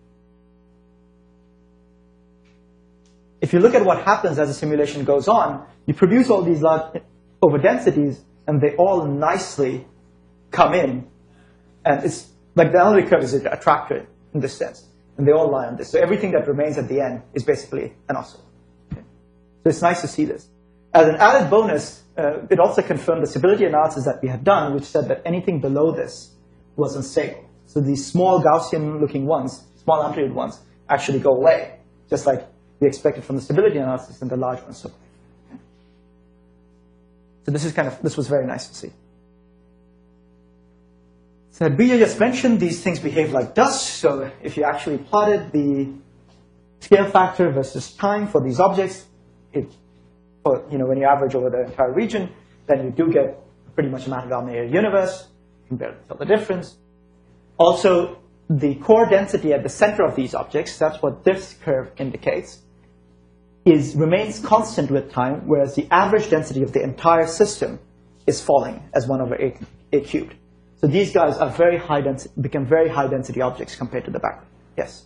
what happens as the simulation goes on, you produce all these large overdensities, and they all nicely come in, and it's like the analytic curve is attracted in this sense, and they all lie on this. So everything that remains at the end is basically an oscillon. Okay? So it's nice to see this. As an added bonus, it also confirmed the stability analysis that we had done, which said that anything below this was unstable. So these small Gaussian-looking ones, small amplitude ones, actually go away, just like we expected from the stability analysis, and the large ones survive. So this was very nice to see. So Bija just mentioned these things behave like dust. So if you actually plotted the scale factor versus time for these objects, when you average over the entire region, then you do get pretty much a matter-dominated universe. You can barely tell the difference. Also, the core density at the center of these objects, that's what this curve indicates, remains constant with time, whereas the average density of the entire system is falling as 1 over a cubed. So these guys are become very high density objects compared to the background. Yes?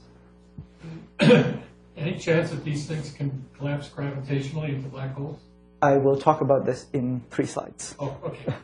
Any chance that these things can collapse gravitationally into black holes? I will talk about this in 3 slides. Oh, okay.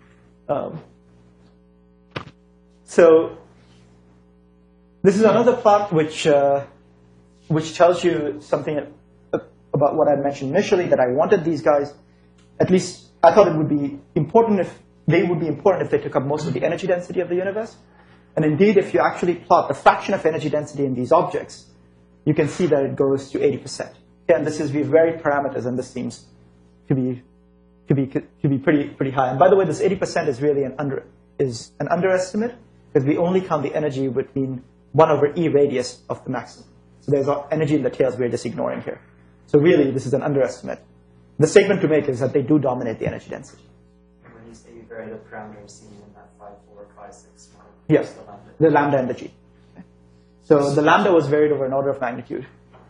So this is another plot which tells you something about what I mentioned initially, that I wanted these guys, at least I thought it would be important if they took up most of the energy density of the universe. And indeed, if you actually plot the fraction of energy density in these objects, you can see that it goes to 80%. And this is, we vary parameters, and this seems to be pretty high. And by the way, this 80% is really an underestimate, because we only count the energy between 1 over e radius of the maximum. So there's energy in the tails we're just ignoring here. So really, this is an underestimate. The statement to make is that they do dominate the energy density. And when you say you vary the parameters seen in that 5, 4, 5, 6 mark, yes, the lambda and the g. Okay. So the lambda was varied over an order of magnitude.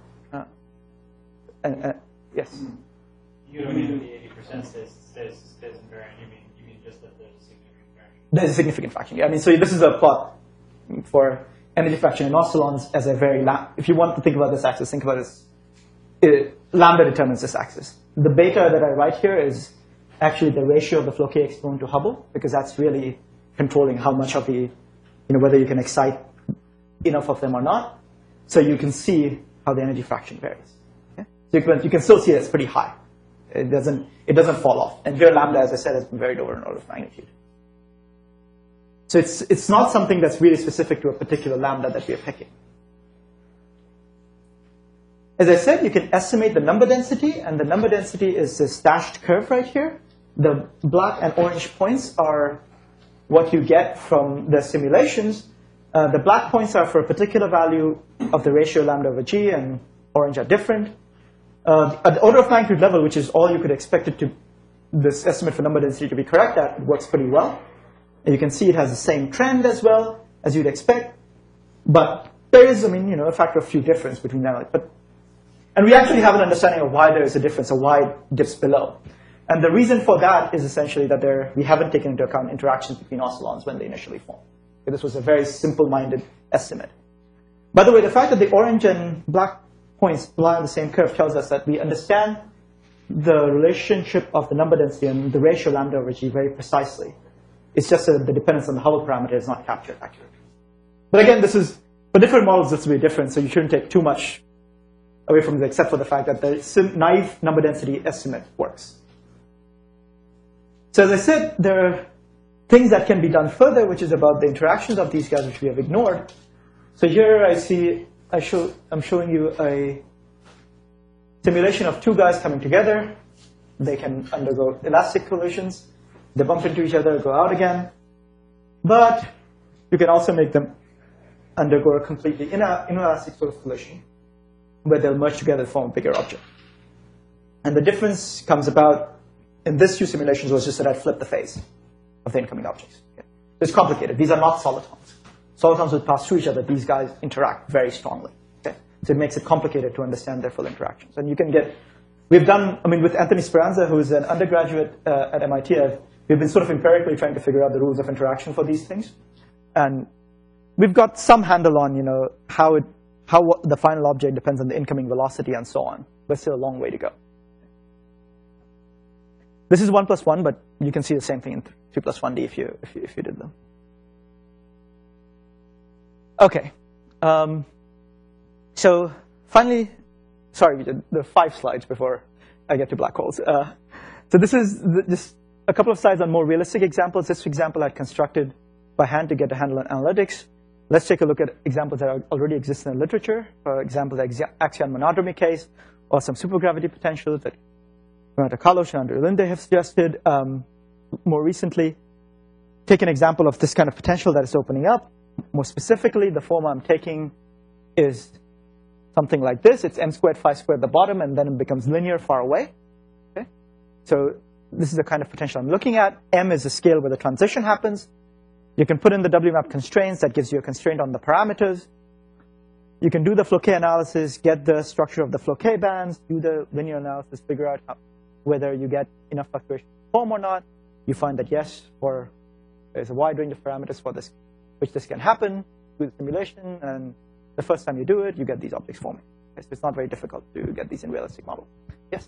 Yes? You don't mean the 80% stays invariant. You mean just that there's a significant fraction. There's a significant fraction. Yeah, I mean, so this is a plot for energy fraction in oscillons as a very if you want to think about this axis, think about this lambda determines this axis. The beta that I write here is actually the ratio of the flow k exponent to Hubble, because that's really controlling how much of the, whether you can excite enough of them or not. So you can see how the energy fraction varies. Okay? So you can still see it's pretty high. It doesn't fall off. And here lambda, as I said, has been varied over an order of magnitude. So it's not something that's really specific to a particular lambda that we are picking. As I said, you can estimate the number density, and the number density is this dashed curve right here. The black and orange points are what you get from the simulations. The black points are for a particular value of the ratio lambda over g, and orange are different. At the order of magnitude level, which is all you could expect it to, this estimate for number density to be correct at, it works pretty well. And you can see it has the same trend as well as you'd expect. But there is, a factor of few difference between them. And we actually have an understanding of why there is a difference or why it dips below. And the reason for that is essentially that we haven't taken into account interactions between oscillons when they initially form. Okay, this was a very simple-minded estimate. By the way, the fact that the orange and black points lie on the same curve tells us that we understand the relationship of the number density and the ratio lambda over g very precisely. It's just that the dependence on the Hubble parameter is not captured accurately. But again, for different models, this will be different, so you shouldn't take too much away from it, except for the fact that the naive number density estimate works. So as I said, there are things that can be done further, which is about the interactions of these guys, which we have ignored. So here I'm showing you a simulation of two guys coming together. They can undergo elastic collisions. They bump into each other, go out again. But you can also make them undergo a completely inelastic sort of collision, where they'll merge together to form a bigger object. And the difference comes about in these two simulations was just that I flipped the phase of the incoming objects. Okay? It's complicated. These are not solitons. Solitons would pass through each other. These guys interact very strongly. Okay? So it makes it complicated to understand their full interactions. And you can get, with Anthony Speranza, who is an undergraduate at MIT, we've been sort of empirically trying to figure out the rules of interaction for these things. And we've got some handle on, how the final object depends on the incoming velocity and so on. But still a long way to go. This is 1 + 1, but you can see the same thing in 2 + 1D if you did them. Okay. So finally, sorry, we did the 5 slides before I get to black holes. So this is just a couple of slides on more realistic examples. This example I constructed by hand to get a handle on analytics. Let's take a look at examples that already exist in the literature. For example, the axion monodromy case, or some supergravity potentials that Renata Carlos and Andrew Linde have suggested. More recently, take an example of this kind of potential that is opening up. More specifically, the form I'm taking is something like this. It's m² phi² at the bottom, and then it becomes linear far away. Okay? So this is the kind of potential I'm looking at. M is the scale where the transition happens. You can put in the WMAP constraints. That gives you a constraint on the parameters. You can do the flow K analysis, get the structure of the flow K bands, do the linear analysis, figure out whether you get enough fluctuation to form or not. You find that yes, there's a wide range of parameters for this, which this can happen, do the simulation, and the first time you do it, you get these objects forming. So it's not very difficult to get these in realistic model. Yes?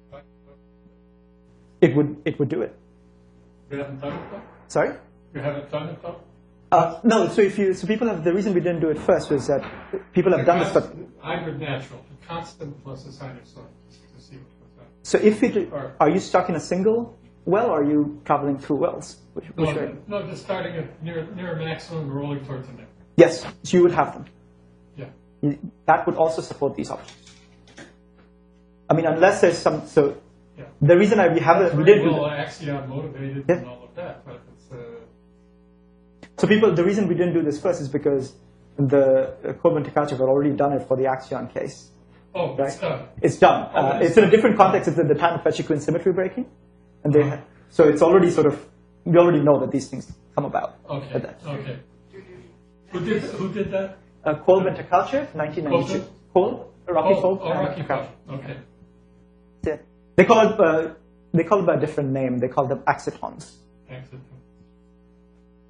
It would do it. You haven't done it though? Sorry? You haven't done it though? No, so people have, the reason we didn't do it first was that people have done this, but hybrid natural, the constant plus a sinusoid, just to see what comes out. So are you stuck in a single well, or are you traveling through wells? No, just starting at near a maximum and rolling towards a minimum. Yes, so you would have them. Yeah. That would also support these objects. Unless there's some, so yeah. The reason we did axion motivated and all of that, but it's So the reason we didn't do this first is because the Coleman-Tkachev had already done it for the axion case. Oh, right? It's done. It's done. It's in a different context. It's at the time of Pechi-Quinn symmetry breaking. And so it's already we already know that these things come about. Okay. Okay. Who did that? Coleman-Tkachev, 1992. Rocky Fold. Rocky Fold. Okay. Yeah. They call it by a different name. They call them excitons.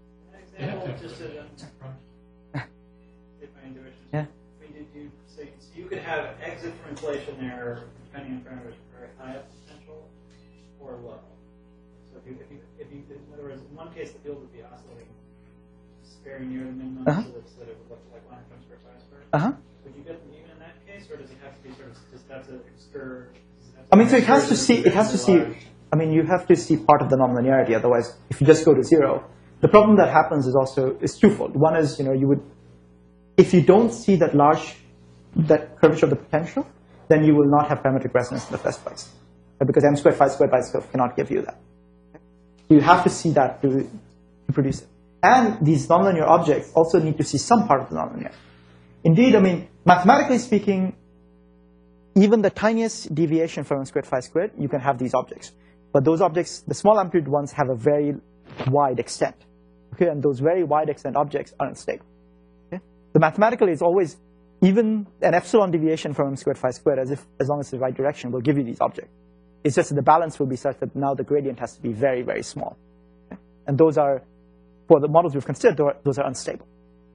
Example, just to, if I interrupt. Yeah. We did do, say, you could have exit from inflation there, depending on parameters, very high up potential or low. So in other words, in one case the field would be oscillating very near the minimum, so that it would look like line terms for psi squared. Would you get them even in that case, or does it have to be sort of just have to excur? I mean, so it has to see. I mean, you have to see part of the nonlinearity. Otherwise, if you just go to zero, the problem that happens is twofold. One is, if you don't see that curvature of the potential, then you will not have parametric resonance in the first place, because m squared phi squared by itself cannot give you that. You have to see that to produce it. And these nonlinear objects also need to see some part of the nonlinear. Indeed, I mean, mathematically speaking, even the tiniest deviation from m squared phi squared, you can have these objects. But those objects, the small amplitude ones, have a very wide extent. Okay, and those very wide extent objects are unstable. Okay? So mathematically, it's always even an epsilon deviation from m squared phi squared, as long as it's the right direction, will give you these objects. It's just that the balance will be such that now the gradient has to be very, very small. Okay? And those are, for the models we've considered, those are unstable.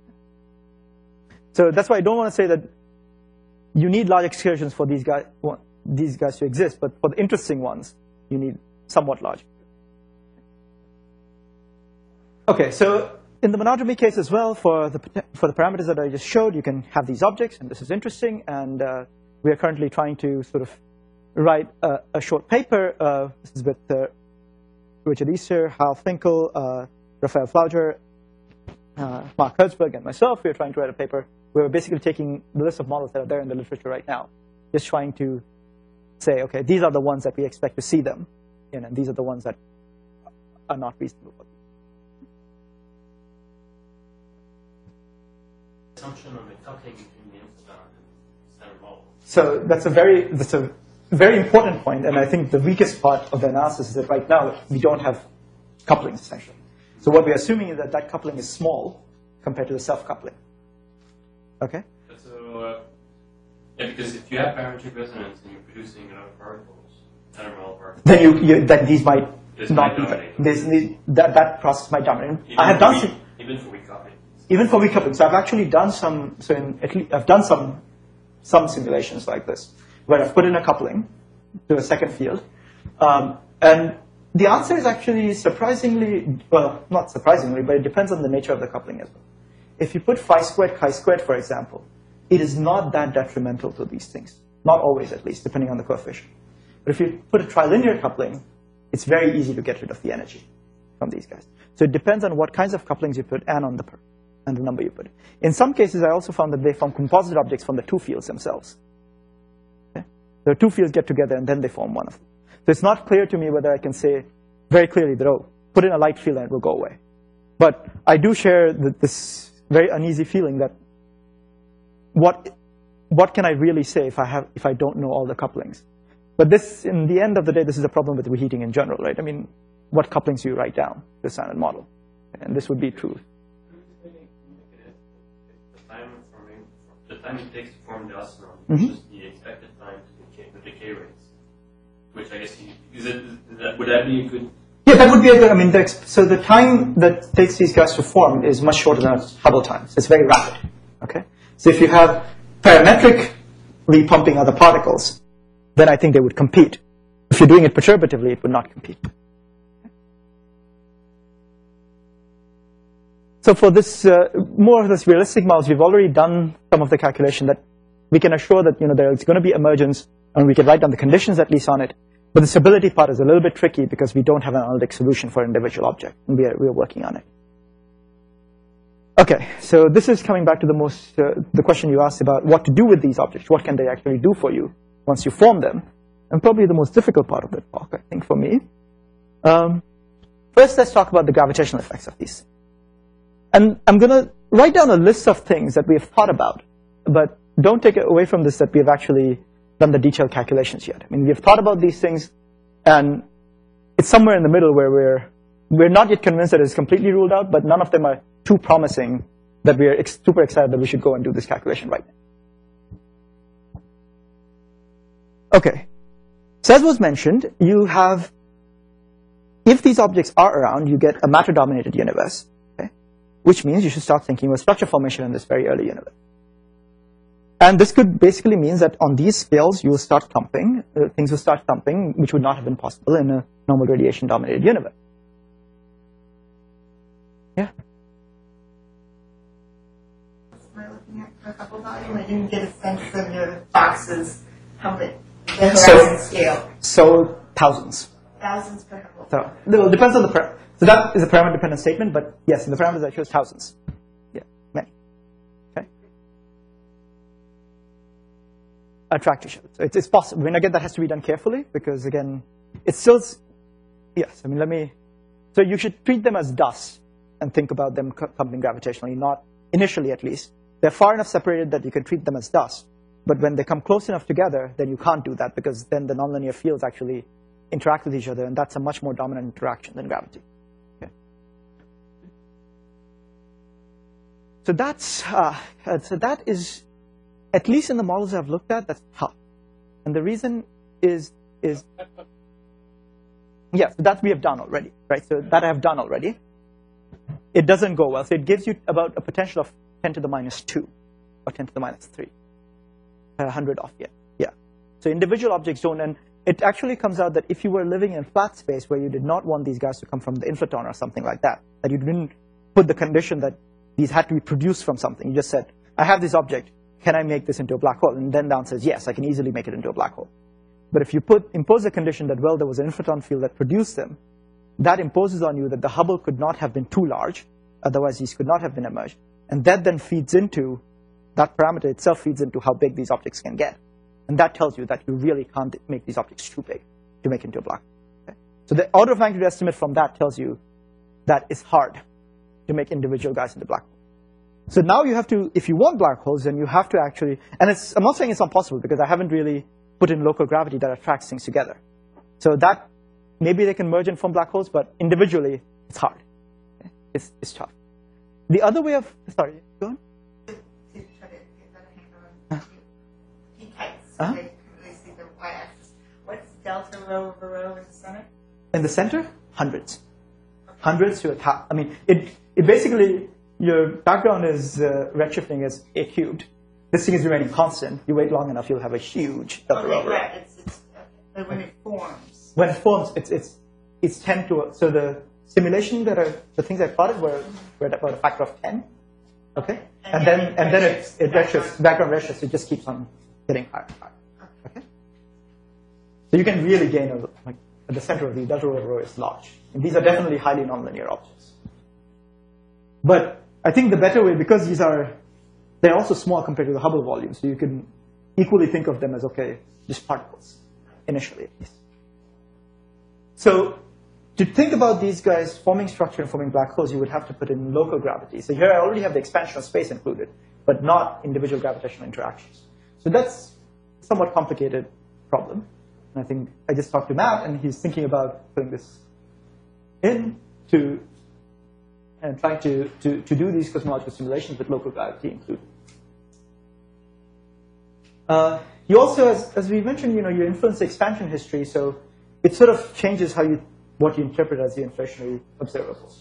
So that's why I don't want to say that you need large excursions for these guys to exist, but for the interesting ones, you need somewhat large. Okay, so in the monodromy case as well, for the parameters that I just showed, you can have these objects, and this is interesting. And we are currently trying to sort of write a short paper. This is with Richard Easter, Hal Finkel, Raphael Flauger, Mark Hertzberg, and myself. We are trying to write a paper where we're basically taking the list of models that are there in the literature right now, just trying to say, okay, these are the ones that we expect to see them in, and these are the ones that are not reasonable. Assumption on the coupling between the infidon and standard model. So that's a very important point, and I think the weakest part of the analysis is that right now we don't have couplings essentially. So what we're assuming is that that coupling is small compared to the self-coupling. Okay? So, yeah, because if you have parametric resonance and you're producing a lot of particles, standard model particles, then these might not be. That process might dominate. I have done some, even for weak coupling. Even for weak coupling. So I've actually done some. So I've done some simulations like this, where I've put in a coupling to a second field, and the answer is actually surprisingly, well, not surprisingly, but it depends on the nature of the coupling as well. If you put phi squared, chi squared, for example, it is not that detrimental to these things. Not always, at least, depending on the coefficient. But if you put a trilinear coupling, it's very easy to get rid of the energy from these guys. So it depends on what kinds of couplings you put and on the number you put. In some cases, I also found that they form composite objects from the two fields themselves. Okay? The two fields get together, and then they form one of them. So it's not clear to me whether I can say very clearly that, oh, put in a light field and it will go away. But I do share this very uneasy feeling that what can I really say if I don't know all the couplings? But this, in the end of the day, this is a problem with reheating in general, right? I mean, what couplings do you write down to the standard model? And this would be true. The time it takes to form the oscillon, which is the expected time to the decay rates, which I guess would that be a good? Yeah, that would be a good. I mean, so the time that takes these guys to form is much shorter than Hubble time. So it's very rapid. Okay. So if you have parametrically pumping other particles, then I think they would compete. If you're doing it perturbatively, it would not compete. So for this more or less realistic models, we've already done some of the calculation that we can assure that there's going to be emergence, and we can write down the conditions at least on it. But the stability part is a little bit tricky because we don't have an analytic solution for an individual object, and we are working on it. Okay, so this is coming back to the question you asked about what to do with these objects. What can they actually do for you once you form them? And probably the most difficult part of the talk, I think, for me. First, let's talk about the gravitational effects of these. And I'm going to write down a list of things that we have thought about, but don't take it away from this that we have actually done the detailed calculations yet. I mean, we have thought about these things, and it's somewhere in the middle where we're not yet convinced that it's completely ruled out, but none of them are too promising that we are super excited that we should go and do this calculation right now. Okay, so as was mentioned, you have, if these objects are around, you get a matter-dominated universe. Which means you should start thinking about structure formation in this very early universe. And this could basically mean that on these scales, you will start clumping, things will start clumping, which would not have been possible in a normal radiation-dominated universe. Yeah? Am I looking at for a couple volume? I didn't get a sense of your boxes, how many, the horizon scale. So thousands. Thousands per Hubble. So it depends on the parameter. So that is a parameter-dependent statement, but yes, in the parameters I chose thousands. Yeah, many. Okay. I'll try to show it. So it's possible. I mean, again, that has to be done carefully because, again, it's still, yes, I mean, let me, so you should treat them as dust and think about them clumping gravitationally, not initially at least. They're far enough separated that you can treat them as dust, but when they come close enough together, then you can't do that because then the nonlinear fields actually interact with each other, and that's a much more dominant interaction than gravity. Okay. So that is, at least in the models I've looked at, that's tough. And the reason is yes, that we have done already, right? So that I have done already. It doesn't go well. So it gives you about a potential of 10 to the minus 2 or 10 to the minus 3. 100 off, yeah. So individual objects don't, and it actually comes out that if you were living in flat space where you did not want these guys to come from the inflaton or something like that, that you didn't put the condition that these had to be produced from something. You just said, I have this object, can I make this into a black hole? And then the answer is yes, I can easily make it into a black hole. But if you impose a condition that, well, there was an inflaton field that produced them, that imposes on you that the Hubble could not have been too large, otherwise these could not have been emerged. And that then feeds into, that parameter itself feeds into how big these objects can get. And that tells you that you really can't make these objects too big to make into a black hole. Okay? So the order of magnitude estimate from that tells you that it's hard to make individual guys into black holes. So now you have to, if you want black holes, then you have to actually, and I'm not saying it's impossible because I haven't really put in local gravity that attracts things together. So that, maybe they can merge and form black holes, but individually, it's hard. Okay? It's tough. The other way of, sorry, go on. To try to get better handle on peak heights, so they can really see the y-axis. What's delta rho over rho in the center? In the center, hundreds. Hundreds to a thousand. I mean, it basically, your background is redshifting as a cubed. This thing is remaining constant. You wait long enough, you'll have a huge delta rho over rho. Right. But when it forms. When it forms, it's 10 to, so the simulation the things I plotted were at about a factor of 10. Okay? And then it redshifts, background redshifts, it just keeps on getting higher and higher. Okay? So you can really gain, like, at the center of the delta rho over rho is large. And these are definitely highly nonlinear objects. But I think the better way, because they're also small compared to the Hubble volume, so you can equally think of them as, okay, just particles, initially at least. So to think about these guys forming structure and forming black holes, you would have to put in local gravity. So here I already have the expansion of space included, but not individual gravitational interactions. So that's a somewhat complicated problem. And I think I just talked to Matt, and he's thinking about putting this in and trying to do these cosmological simulations with local gravity included. You also, as we mentioned, you influence the expansion history, so it sort of changes what you interpret as the inflationary observables.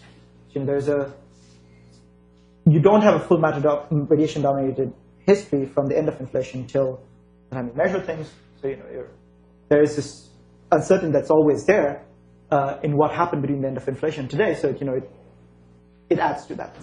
You don't have a full radiation-dominated history from the end of inflation till the time you measure things. So there is this uncertainty that's always there in what happened between the end of inflation and today. So it adds to that.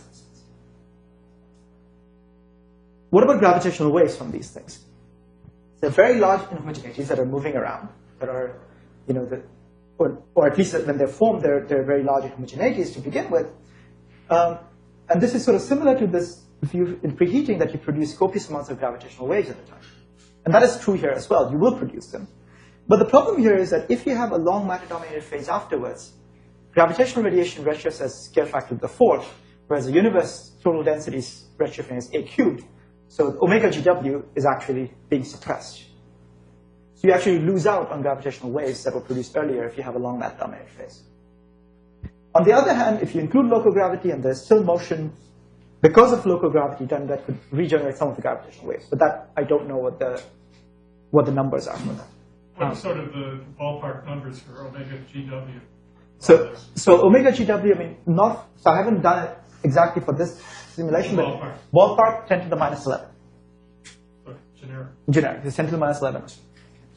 What about gravitational waves from these things? They're very large inhomogeneities that are moving around, that are, or at least when they're formed, they're very large inhomogeneities to begin with. And this is sort of similar to this view in preheating that you produce copious amounts of gravitational waves at the time. And that is true here as well. You will produce them. But the problem here is that if you have a long matter-dominated phase afterwards, gravitational radiation redshifts as scale factor of the fourth, whereas the universe total density redshifting is a cubed. So omega GW is actually being suppressed. So you actually lose out on gravitational waves that were produced earlier if you have a long matter-dominated phase. On the other hand, if you include local gravity and there's still motion because of local gravity, then that could regenerate some of the gravitational waves. But that, I don't know what the numbers are for that. What are sort of the ballpark numbers for omega GW? So omega GW, I mean, so I haven't done it exactly for this simulation, but ballpark 10 to the minus 11. generic? Generic. It's 10 to the minus 11. So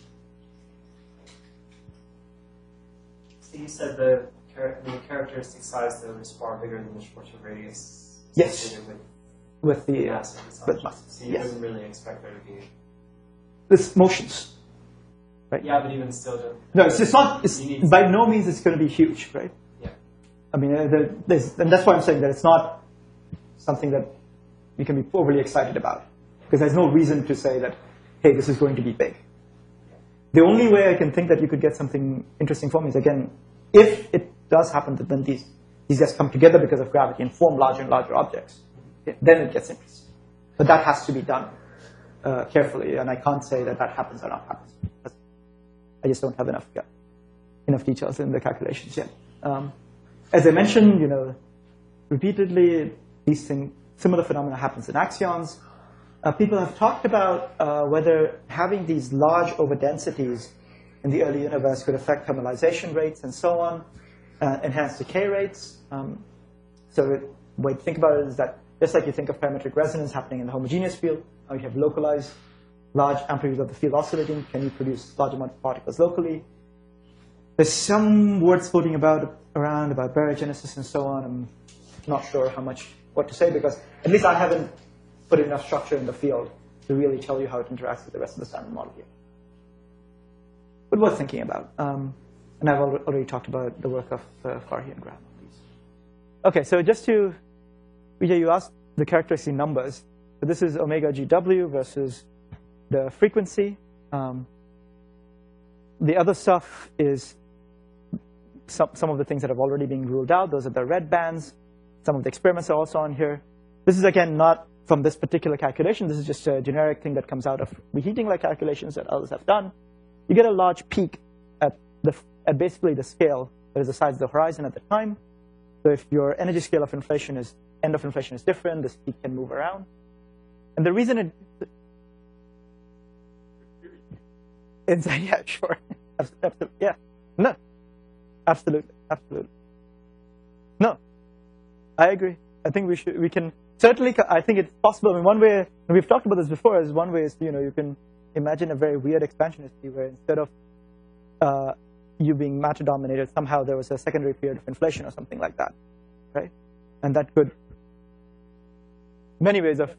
you said the characteristic size though is far bigger than the Schwarzschild radius. Yes. associated With the mass of this with object. mass. So you Yes. wouldn't really expect there to be. This motions. Right? Yeah, but even still, No, it's not. It's, You need- by no means it's going to be huge, right? yeah. I mean, and that's why I'm saying that it's not something that you can be overly excited about, because there's no reason to say that, hey, this is going to be big. The only way I can think that you could get something interesting from is, again, if it does happen that then these guys come together because of gravity and form larger and larger objects, then it gets interesting. But that has to be done carefully, and I can't say that that happens or not happens. I just don't have enough details in the calculations yet. As I mentioned, repeatedly, similar phenomena happens in axions. People have talked about whether having these large overdensities in the early universe could affect thermalization rates and so on, enhance decay rates. So the way to think about it is that just like you think of parametric resonance happening in the homogeneous field, now you have localized large amplitudes of the field oscillating. Can you produce large amount of particles locally? There's some words floating around about baryogenesis and so on. I'm not sure what to say, because at least I haven't put enough structure in the field to really tell you how it interacts with the rest of the standard model here. But worth thinking about. And I've already talked about the work of Farhi and Graham on these. Okay, so just to, Vijay, you asked the characteristic numbers. So this is omega GW versus the frequency. The other stuff is some of the things that have already been ruled out. Those are the red bands. Some of the experiments are also on here. This is, again, not from this particular calculation. This is just a generic thing that comes out of reheating-like calculations that others have done. You get a large peak at basically the scale that is the size of the horizon at the time. So if your energy scale of inflation end of inflation is different, this peak can move around. And the reason yeah, sure. Absolutely. Yeah. No. Absolutely. No. I agree. I think we can certainly, I think it's possible. I mean, one way, and we've talked about this before, is one way is, you can imagine a very weird expansionist view where instead of you being matter dominated, somehow there was a secondary period of inflation or something like that, right? And that could, many ways of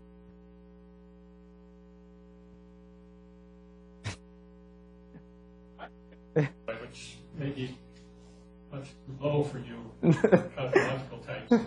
which may be much too low for you, cosmological types.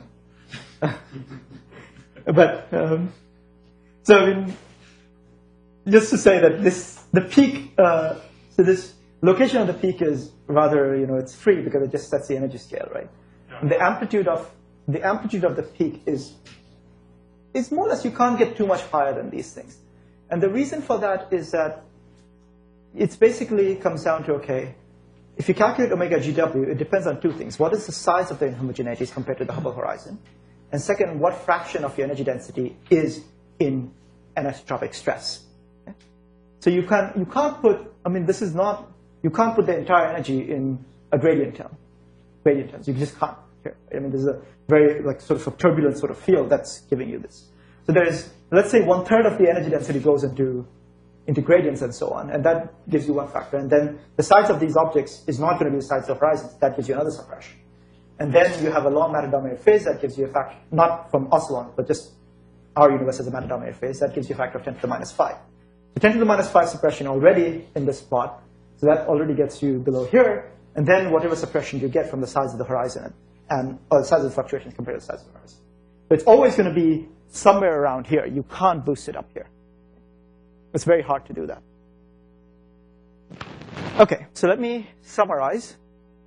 But so I mean, just to say that the peak, so this location of the peak is rather, it's free because it just sets the energy scale, right? Yeah. And the amplitude of the peak is more or less, you can't get too much higher than these things. And the reason for that is that it's basically comes down to, okay, if you calculate omega GW, it depends on two things. What is the size of the inhomogeneities compared to the Hubble horizon? And second, what fraction of your energy density is in anisotropic stress? Okay? So you can't put, I mean, this is not, you can't put the entire energy in a gradient term. Gradient terms, you just can't. I mean, there's a very sort of a turbulent sort of field that's giving you this. So there's, let's say 1/3 of the energy density goes into gradients and so on, and that gives you one factor. And then the size of these objects is not going to be the size of horizons. That gives you another suppression. And then you have a long matter-dominated phase that gives you a factor, not from Oscillon, but just our universe as a matter-dominated phase. That gives you a factor of 10 to the minus 5. So 10 to the minus 5 suppression already in this plot. So that already gets you below here. And then whatever suppression you get from the size of the horizon or the size of the fluctuations compared to the size of the horizon. So it's always going to be somewhere around here. You can't boost it up here. It's very hard to do that. Okay, so let me summarize.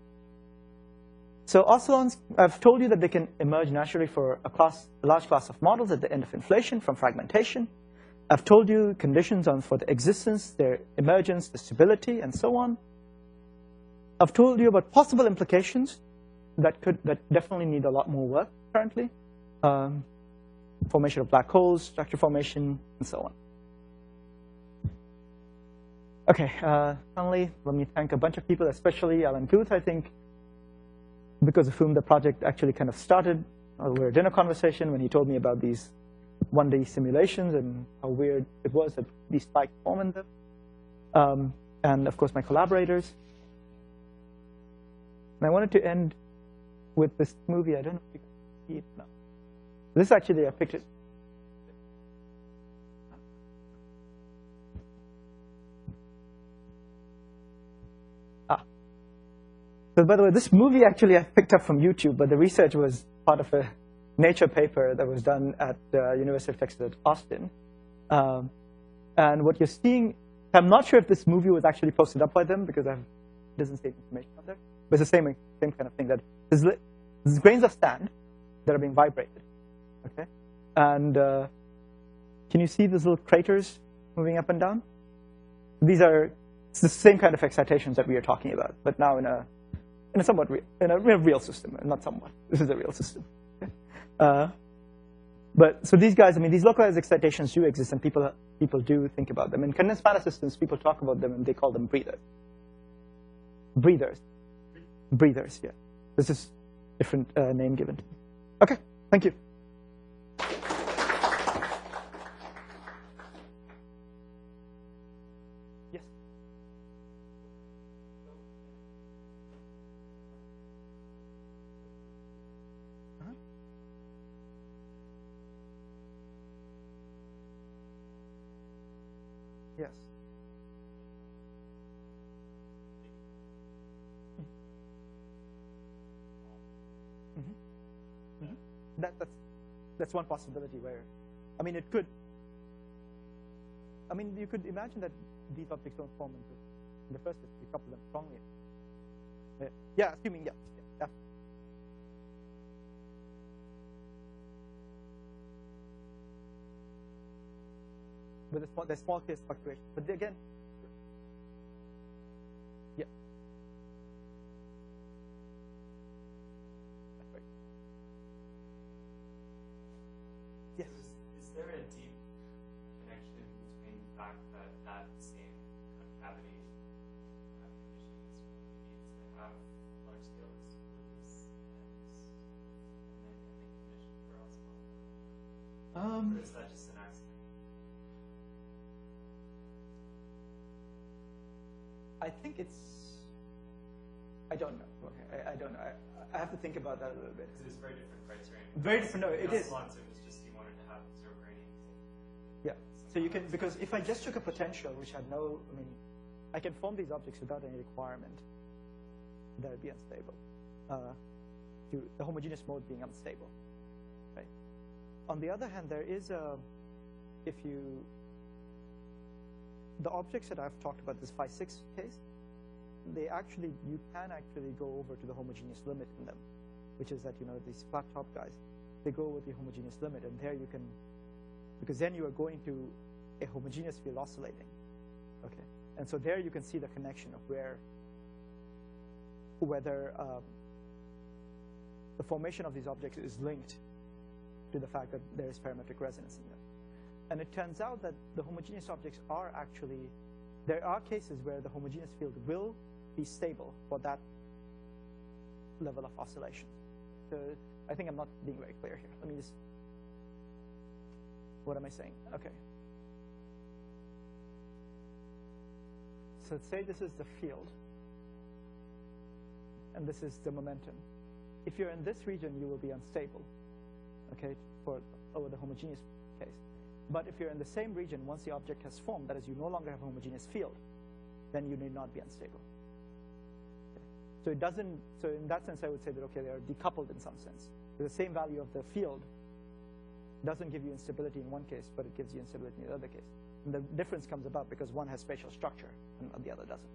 So oscillons, I've told you that they can emerge naturally for a large class of models at the end of inflation from fragmentation. I've told you conditions for the existence, their emergence, the stability, and so on. I've told you about possible implications that definitely need a lot more work currently. Formation of black holes, structure formation, and so on. Okay, finally, let me thank a bunch of people, especially Alan Guth, I think, because of whom the project actually kind of started. We were at a dinner conversation when he told me about these 1D simulations and how weird it was that these spikes form in them. And of course, my collaborators. And I wanted to end with this movie. I don't know if you can see it now. This is actually a picture. So by the way, this movie actually I picked up from YouTube, but the research was part of a Nature paper that was done at University of Texas at Austin. And what you're seeing, I'm not sure if this movie was actually posted up by them because it doesn't state information on there, but it's the same kind of thing, that there's grains of sand that are being vibrated, okay? And can you see these little craters moving up and down? It's the same kind of excitations that we are talking about, but now in a somewhat in a real system, not somewhat. This is a real system. But so these guys, I mean, these localized excitations do exist, and people do think about them. In condensed matter systems, people talk about them, and they call them breathers. Breathers. Yeah. This is a different name given to them. Okay. Thank you. Yes. Yes. That's one possibility where, I mean, it could. I mean, you could imagine that these objects don't form in the first place. You couple them strongly. Yeah, assuming yeah. With the small case fluctuation, but again, yeah. That's right. Yes. Is there a deep connection between the fact that that same concavity condition needs to have large scale exposures and the condition for osmosis? Or is that just an accident? I think it's. I don't know. Okay, I don't know. I have to think about that a little bit. Because it's very different criteria. Very different. No, it is. It was just you wanted to have zero gradients. Yeah. So you can, because if I just took a potential which had no, I mean, I can form these objects without any requirement that would be unstable. To the homogeneous mode being unstable. Right. On the other hand, there is a, the objects that I've talked about, this phi-6 case, you can actually go over to the homogeneous limit in them, which is that, these flat top guys, they go over the homogeneous limit, and there you can, because then you are going to a homogeneous field oscillating, okay? And so there you can see the connection of whether the formation of these objects is linked to the fact that there is parametric resonance in them. And it turns out that the homogeneous objects are actually, there are cases where the homogeneous field will be stable for that level of oscillation. So I think I'm not being very clear here. Let me just, what am I saying? Okay. So let's say this is the field, and this is the momentum. If you're in this region, you will be unstable, okay, over the homogeneous case. But if you're in the same region, once the object has formed, that is, you no longer have a homogeneous field, then you need not be unstable. Okay. So it doesn't, so in that sense, I would say that, okay, they are decoupled in some sense. So the same value of the field doesn't give you instability in one case, but it gives you instability in the other case. And the difference comes about because one has spatial structure and the other doesn't.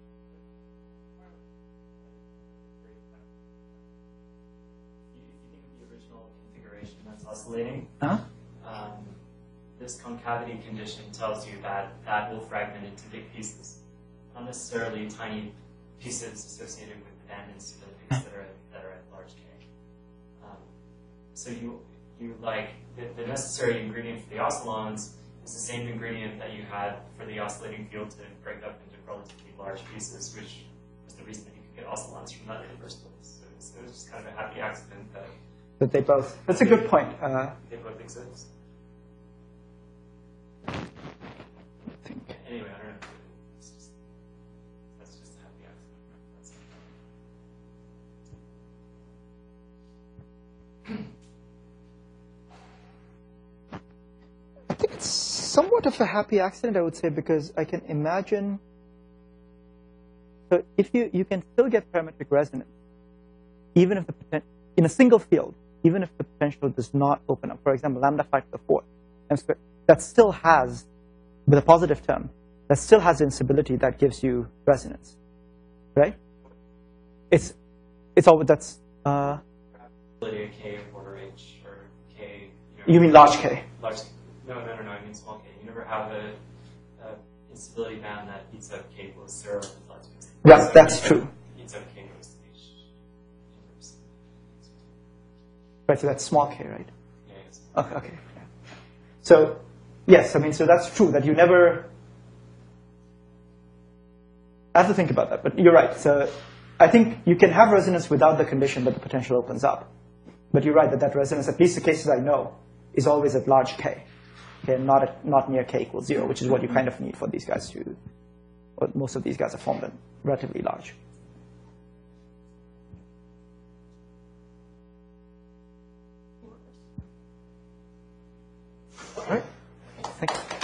If you think of the original configuration that's oscillating, this concavity condition tells you that that will fragment into big pieces, not necessarily tiny pieces associated with abandons to the things that are at large K. So you like the necessary ingredient for the oscillons is the same ingredient that you had for the oscillating field to break up into relatively large pieces, which was the reason that you could get oscillons from that in the first place. So it was just kind of a happy accident that they both. That's a good point. They both exist. somewhat of a happy accident, I would say, because I can imagine. So if you can still get parametric resonance, even if in a single field, even if the potential does not open up. For example, lambda 5 to the 4 m squared, that still has, with a positive term, that still has instability that gives you resonance, right? It's always that's. Probability of k order h or k. You mean large K? Large. No. I mean small k. You never have a instability band that eats up k equals 0 with large k. Right, that's true. Eats up k goes to h. Right, so that's small k, right? Yeah, yes. Okay. Yeah. So, yes, I mean, so that's true, that you never. I have to think about that, but you're right. So, I think you can have resonance without the condition that the potential opens up. But you're right that resonance, at least the cases I know, is always at large k. Okay, not near k equals 0, which is what you kind of need for these guys to. Or most of these guys are formed at relatively large. All right. Thank you.